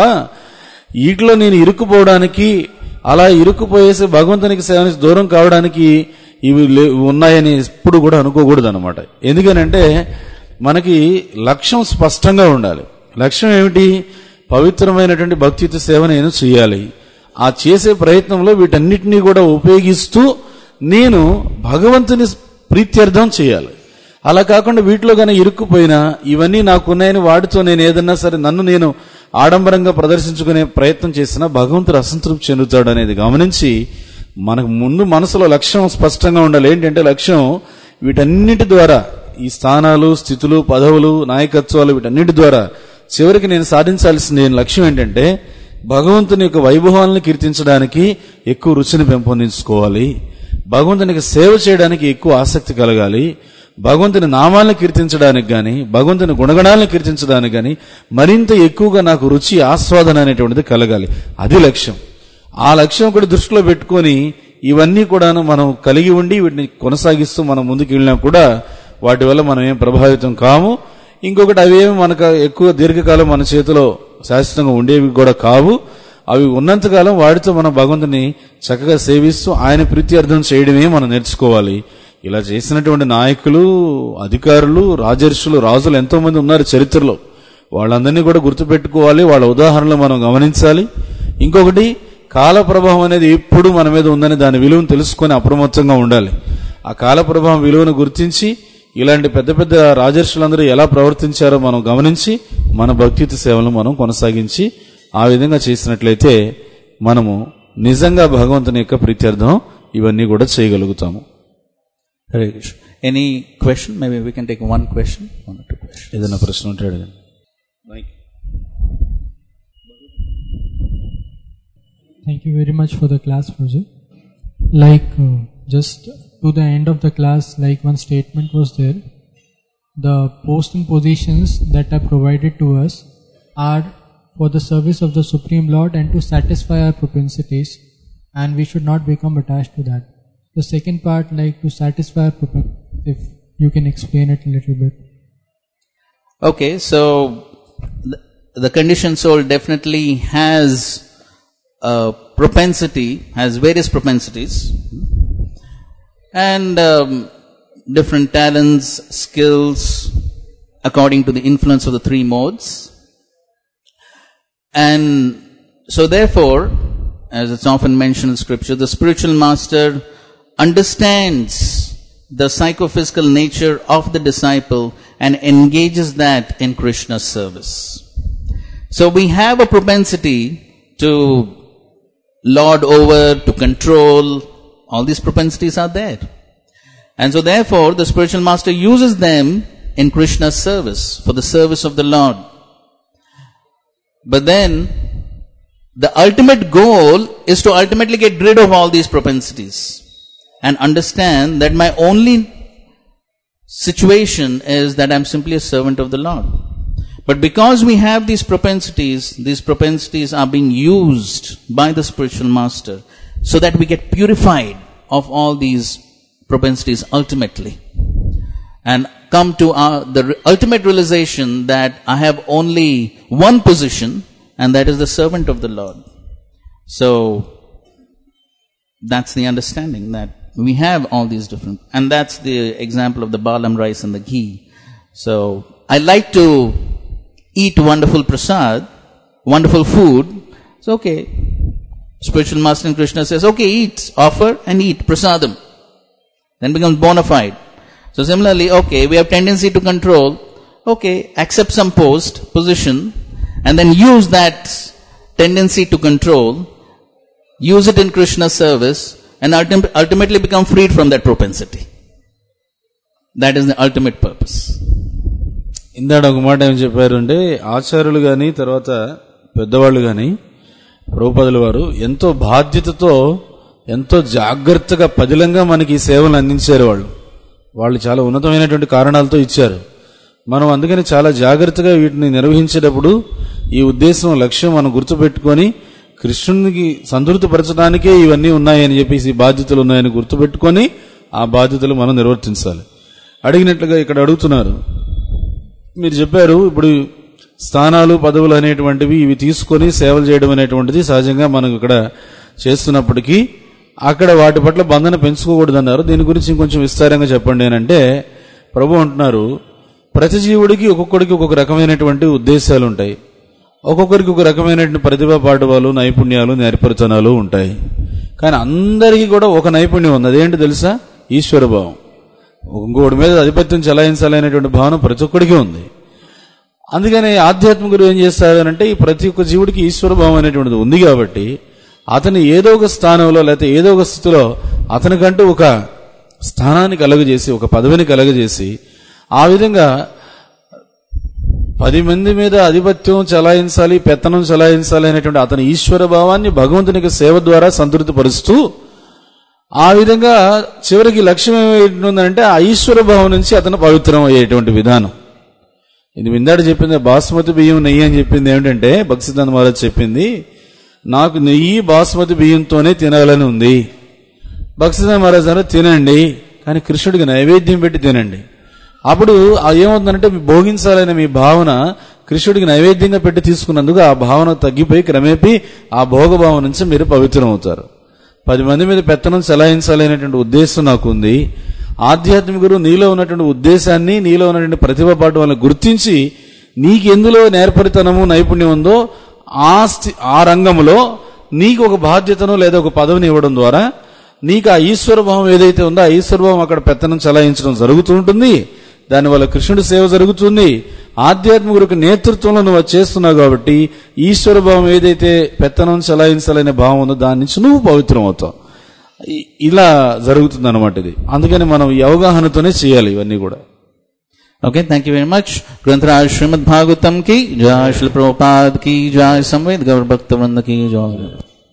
B: వీటిలో నేను ఇరుక్కుపోవడానికి, అలా ఇరుక్కుపోయేసి భగవంతునికి సేవ నుంచి దూరం కావడానికి ఇవి ఉన్నాయని ఎప్పుడు కూడా అనుకోకూడదు అనమాట. ఎందుకనంటే మనకి లక్ష్యం స్పష్టంగా ఉండాలి. లక్ష్యం ఏమిటి? పవిత్రమైనటువంటి భక్తియుత సేవ నేను చేయాలి. ఆ చేసే ప్రయత్నంలో వీటన్నిటినీ కూడా ఉపయోగిస్తూ నేను భగవంతుని ప్రీత్యర్థం చేయాలి. అలా కాకుండా వీటిలో గానీ ఇరుక్కుపోయినా, ఇవన్నీ నాకున్నాయని వాటితో నేను ఏదన్నా సరే నన్ను నేను ఆడంబరంగా ప్రదర్శించుకునే ప్రయత్నం చేసినా భగవంతుడు అసంతృప్తి చెందుతాడు అనేది గమనించి మనకు ముందు మనసులో లక్ష్యం స్పష్టంగా ఉండాలి. ఏంటంటే లక్ష్యం వీటన్నిటి ద్వారా, ఈ స్థానాలు, స్థితులు, పదవులు, నాయకత్వాలు వీటన్నిటి ద్వారా చివరికి నేను సాధించాల్సిన లక్ష్యం ఏంటంటే భగవంతుని యొక్క వైభవాలను కీర్తించడానికి ఎక్కువ రుచిని పెంపొందించుకోవాలి, భగవంతునికి సేవ చేయడానికి ఎక్కువ ఆసక్తి కలగాలి, భగవంతుని నామాలను కీర్తించడానికి గాని, భగవంతుని గుణగణాలను కీర్తించడానికి గాని మరింత ఎక్కువగా నాకు రుచి, ఆస్వాదన అనేటువంటిది కలగాలి. అది లక్ష్యం. ఆ లక్ష్యం కూడా దృష్టిలో పెట్టుకొని ఇవన్నీ కూడాను మనం కలిగి ఉండి వీటిని కొనసాగిస్తూ మనం ముందుకు వెళ్ళినా కూడా వాటి వల్ల మనం ఏం ప్రభావితం కాము. ఇంకొకటి, అవేమి మనకు ఎక్కువ దీర్ఘకాలం మన చేతిలో శాశ్వతంగా ఉండేవి కూడా కావు. అవి ఉన్నంతకాలం వాటితో మనం భగవంతుని చక్కగా సేవిస్తూ ఆయన ప్రీత్యర్థం చేయడమే మనం నేర్చుకోవాలి. ఇలా చేసినటువంటి నాయకులు, అధికారులు, రాజర్షులు, రాజులు ఎంతో మంది ఉన్నారు చరిత్రలో. వాళ్ళందరినీ కూడా గుర్తుపెట్టుకోవాలి, వాళ్ళ ఉదాహరణలు మనం గమనించాలి. ఇంకొకటి, కాల ప్రభావం అనేది ఎప్పుడు మన మీద ఉందని దాని విలువను తెలుసుకొని అప్రమత్తంగా ఉండాలి. ఆ కాల ప్రభావం విలువను గుర్తించి ఇలాంటి పెద్ద పెద్ద రాజర్షులందరూ ఎలా ప్రవర్తించారో మనం గమనించి మన భక్తియుత సేవలను మనం కొనసాగించి ఆ విధంగా చేసినట్లయితే మనము నిజంగా భగవంతుని యొక్క ప్రీత్యర్థం ఇవన్నీ కూడా చేయగలుగుతాము.
A: Hare Krishna. Any question? Maybe we can take one question, one two question.
B: ఏదైనా ప్రశ్న ఉంటే అడగండి.
C: Thank you very much for the class, Puji. Like uh, just to the end of the class, like one statement was there, the post and positions that are provided to us are for the service of the Supreme Lord and to satisfy our propensities, and we should not become attached to that. The second part, like to satisfy our propensities, if you can explain it a little bit.
A: Okay, so the, the conditioned soul definitely has uh, propensity, has various propensities, and um, different talents, skills, according to the influence of the three modes. And so therefore, as it's often mentioned in scripture, the spiritual master understands the psychophysical nature of the disciple and engages that in Krishna's service. So we have a propensity to lord over, to control. All these propensities are there. And so therefore, the spiritual master uses them in Krishna's service, for the service of the Lord. But then, the ultimate goal is to ultimately get rid of all these propensities and understand that my only situation is that I'm simply a servant of the Lord. But because we have these propensities, these propensities are being used by the spiritual master so that we get purified of all these propensities ultimately and come to our, the ultimate realization that I have only one position, and that is the servant of the Lord. So that's the understanding, that we have all these different, and that's the example of the balam rice and the ghee. So I like to eat wonderful prasad, wonderful food. It's okay. Spiritual master in Krishna says, okay, eat, offer and eat prasadam. Then becomes bona fide. So similarly, okay, we have tendency to control. Okay, accept some post, position, and then use that tendency to control, use it in Krishna's service, and ultim- ultimately become freed from that propensity. That is the ultimate purpose.
B: ఇందాడ ఒక మాట ఏం చెప్పారు అంటే, ఆచార్యులు గాని తర్వాత పెద్దవాళ్ళు గాని ప్రభుపాదుల వారు ఎంతో బాధ్యతతో ఎంతో జాగ్రత్తగా పదిలంగా మనకి ఈ సేవలు అందించారు. వాళ్ళు వాళ్ళు చాలా ఉన్నతమైనటువంటి కారణాలతో ఇచ్చారు. మనం అందుకని చాలా జాగ్రత్తగా వీటిని నిర్వహించేటప్పుడు ఈ ఉద్దేశం, లక్ష్యం మనం గుర్తుపెట్టుకొని కృష్ణునికి సంతృప్తిపరచడానికే ఇవన్నీ ఉన్నాయని చెప్పేసి, బాధ్యతలు ఉన్నాయని గుర్తుపెట్టుకొని ఆ బాధ్యతలు మనం నిర్వర్తించాలి. అడిగినట్లుగా ఇక్కడ అడుగుతున్నారు, మీరు చెప్పారు ఇప్పుడు స్థానాలు పదవులు అనేటువంటివి ఇవి తీసుకొని సేవలు చేయడం అనేటువంటిది సహజంగా మనం ఇక్కడ చేస్తున్నప్పటికీ అక్కడ వాటి పట్ల బంధన పెంచుకోకూడదన్నారు. దీని గురించి ఇంకొంచెం విస్తారంగా చెప్పండి అని అంటే, ప్రభు అంటున్నారు, ప్రతి జీవుడికి ఒక్కొక్కడికి ఒక్కొక్క రకమైనటువంటి ఉద్దేశాలు ఉంటాయి. ఒక్కొక్కరికి ఒక రకమైనటువంటి ప్రతిభా పాఠవాలు, నైపుణ్యాలు, నేర్పరితనాలు ఉంటాయి. కానీ అందరికీ కూడా ఒక నైపుణ్యం ఉంది. అదేంటి తెలుసా? ఈశ్వర భావం. ఇంకోటి మీద ఆధిపత్యం చెలాయించాలనేటువంటి భావన ప్రతి ఒక్కడికి ఉంది. అందుకని ఆధ్యాత్మికుడు ఏం చేస్తారు అంటే, ఈ ప్రతి ఒక్క జీవుడికి ఈశ్వర భావం అనేటువంటిది ఉంది కాబట్టి అతని ఏదో ఒక స్థానంలో లేకపోతే ఏదో ఒక స్థితిలో అతనికంటూ ఒక స్థానాన్ని కలగజేసి, ఒక పదవిని కలగజేసి, ఆ విధంగా పది మంది మీద ఆధిపత్యం చెలాయించాలి, పెత్తనం చెలాయించాలి అనేటువంటి అతని ఈశ్వర భావాన్ని భగవంతునికి సేవ ద్వారా సంతృప్తి పరుస్తూ, ఆ విధంగా చివరికి లక్ష్యం ఏమిటంటే ఆ ఈశ్వర భావం నుంచి అతను పవిత్రం అయ్యేటువంటి విధానం. ఇది విందాడు చెప్పింది బాస్మతి బియ్యం నెయ్యి అని చెప్పింది ఏమిటంటే, భక్తిసిద్ధాంత మహారాజ్ చెప్పింది, నాకు నెయ్యి బాస్మతి బియ్యంతోనే తినాలని ఉంది. భక్తిసిద్ధాంత మహారాజ్ అన్నారు, తినండి, కానీ కృష్ణుడికి నైవేద్యం పెట్టి తినండి. అప్పుడు ఏమవుతుందంటే, మీ భోగించాలనే మీ భావన కృష్ణుడికి నైవేద్యంగా పెట్టి తీసుకున్నందుకు ఆ భావన తగ్గిపోయి క్రమేపీ ఆ భోగభావం నుంచి మీరు పవిత్రం అవుతారు. పది మంది మీద పెత్తనం చెలాయించాలి అనేటువంటి ఉద్దేశం నాకుంది. ఆధ్యాత్మికుడు నీలో ఉన్నటువంటి ఉద్దేశాన్ని, నీలో ఉన్నటువంటి ప్రతిభ పాటు వాళ్ళని గుర్తించి, నీకెందులో నేర్పరితనము, నైపుణ్యం ఉందో ఆ ఆ రంగంలో నీకు ఒక బాధ్యతను లేదా ఒక పదవిని ఇవ్వడం ద్వారా నీకు ఆ ఈశ్వర భావం ఏదైతే ఉందో ఆ ఈశ్వర భావం అక్కడ పెత్తనం చెలాయించడం జరుగుతూ ఉంటుంది. దానివల్ల కృష్ణుడి సేవ జరుగుతుంది. ఆధ్యాత్మికుడికి నేతృత్వంలో నువ్వు చేస్తున్నావు కాబట్టి ఈశ్వర భావం ఏదైతే పెత్తనం చెలాయించాలనే భావం ఉందో దాని నుంచి నువ్వు పవిత్రం అవుతావు. ఇలా జరుగుతుంది అనమాట ఇది. అందుకని మనం ఈ అవగాహనతోనే చేయాలి ఇవన్నీ కూడా.
A: Okay, thank you very much. Grantaraj Srimad Bhagavatam ki jai, Srila Prabhupada ki jai, Samved Gaur Bhakta Vrinda ki jai.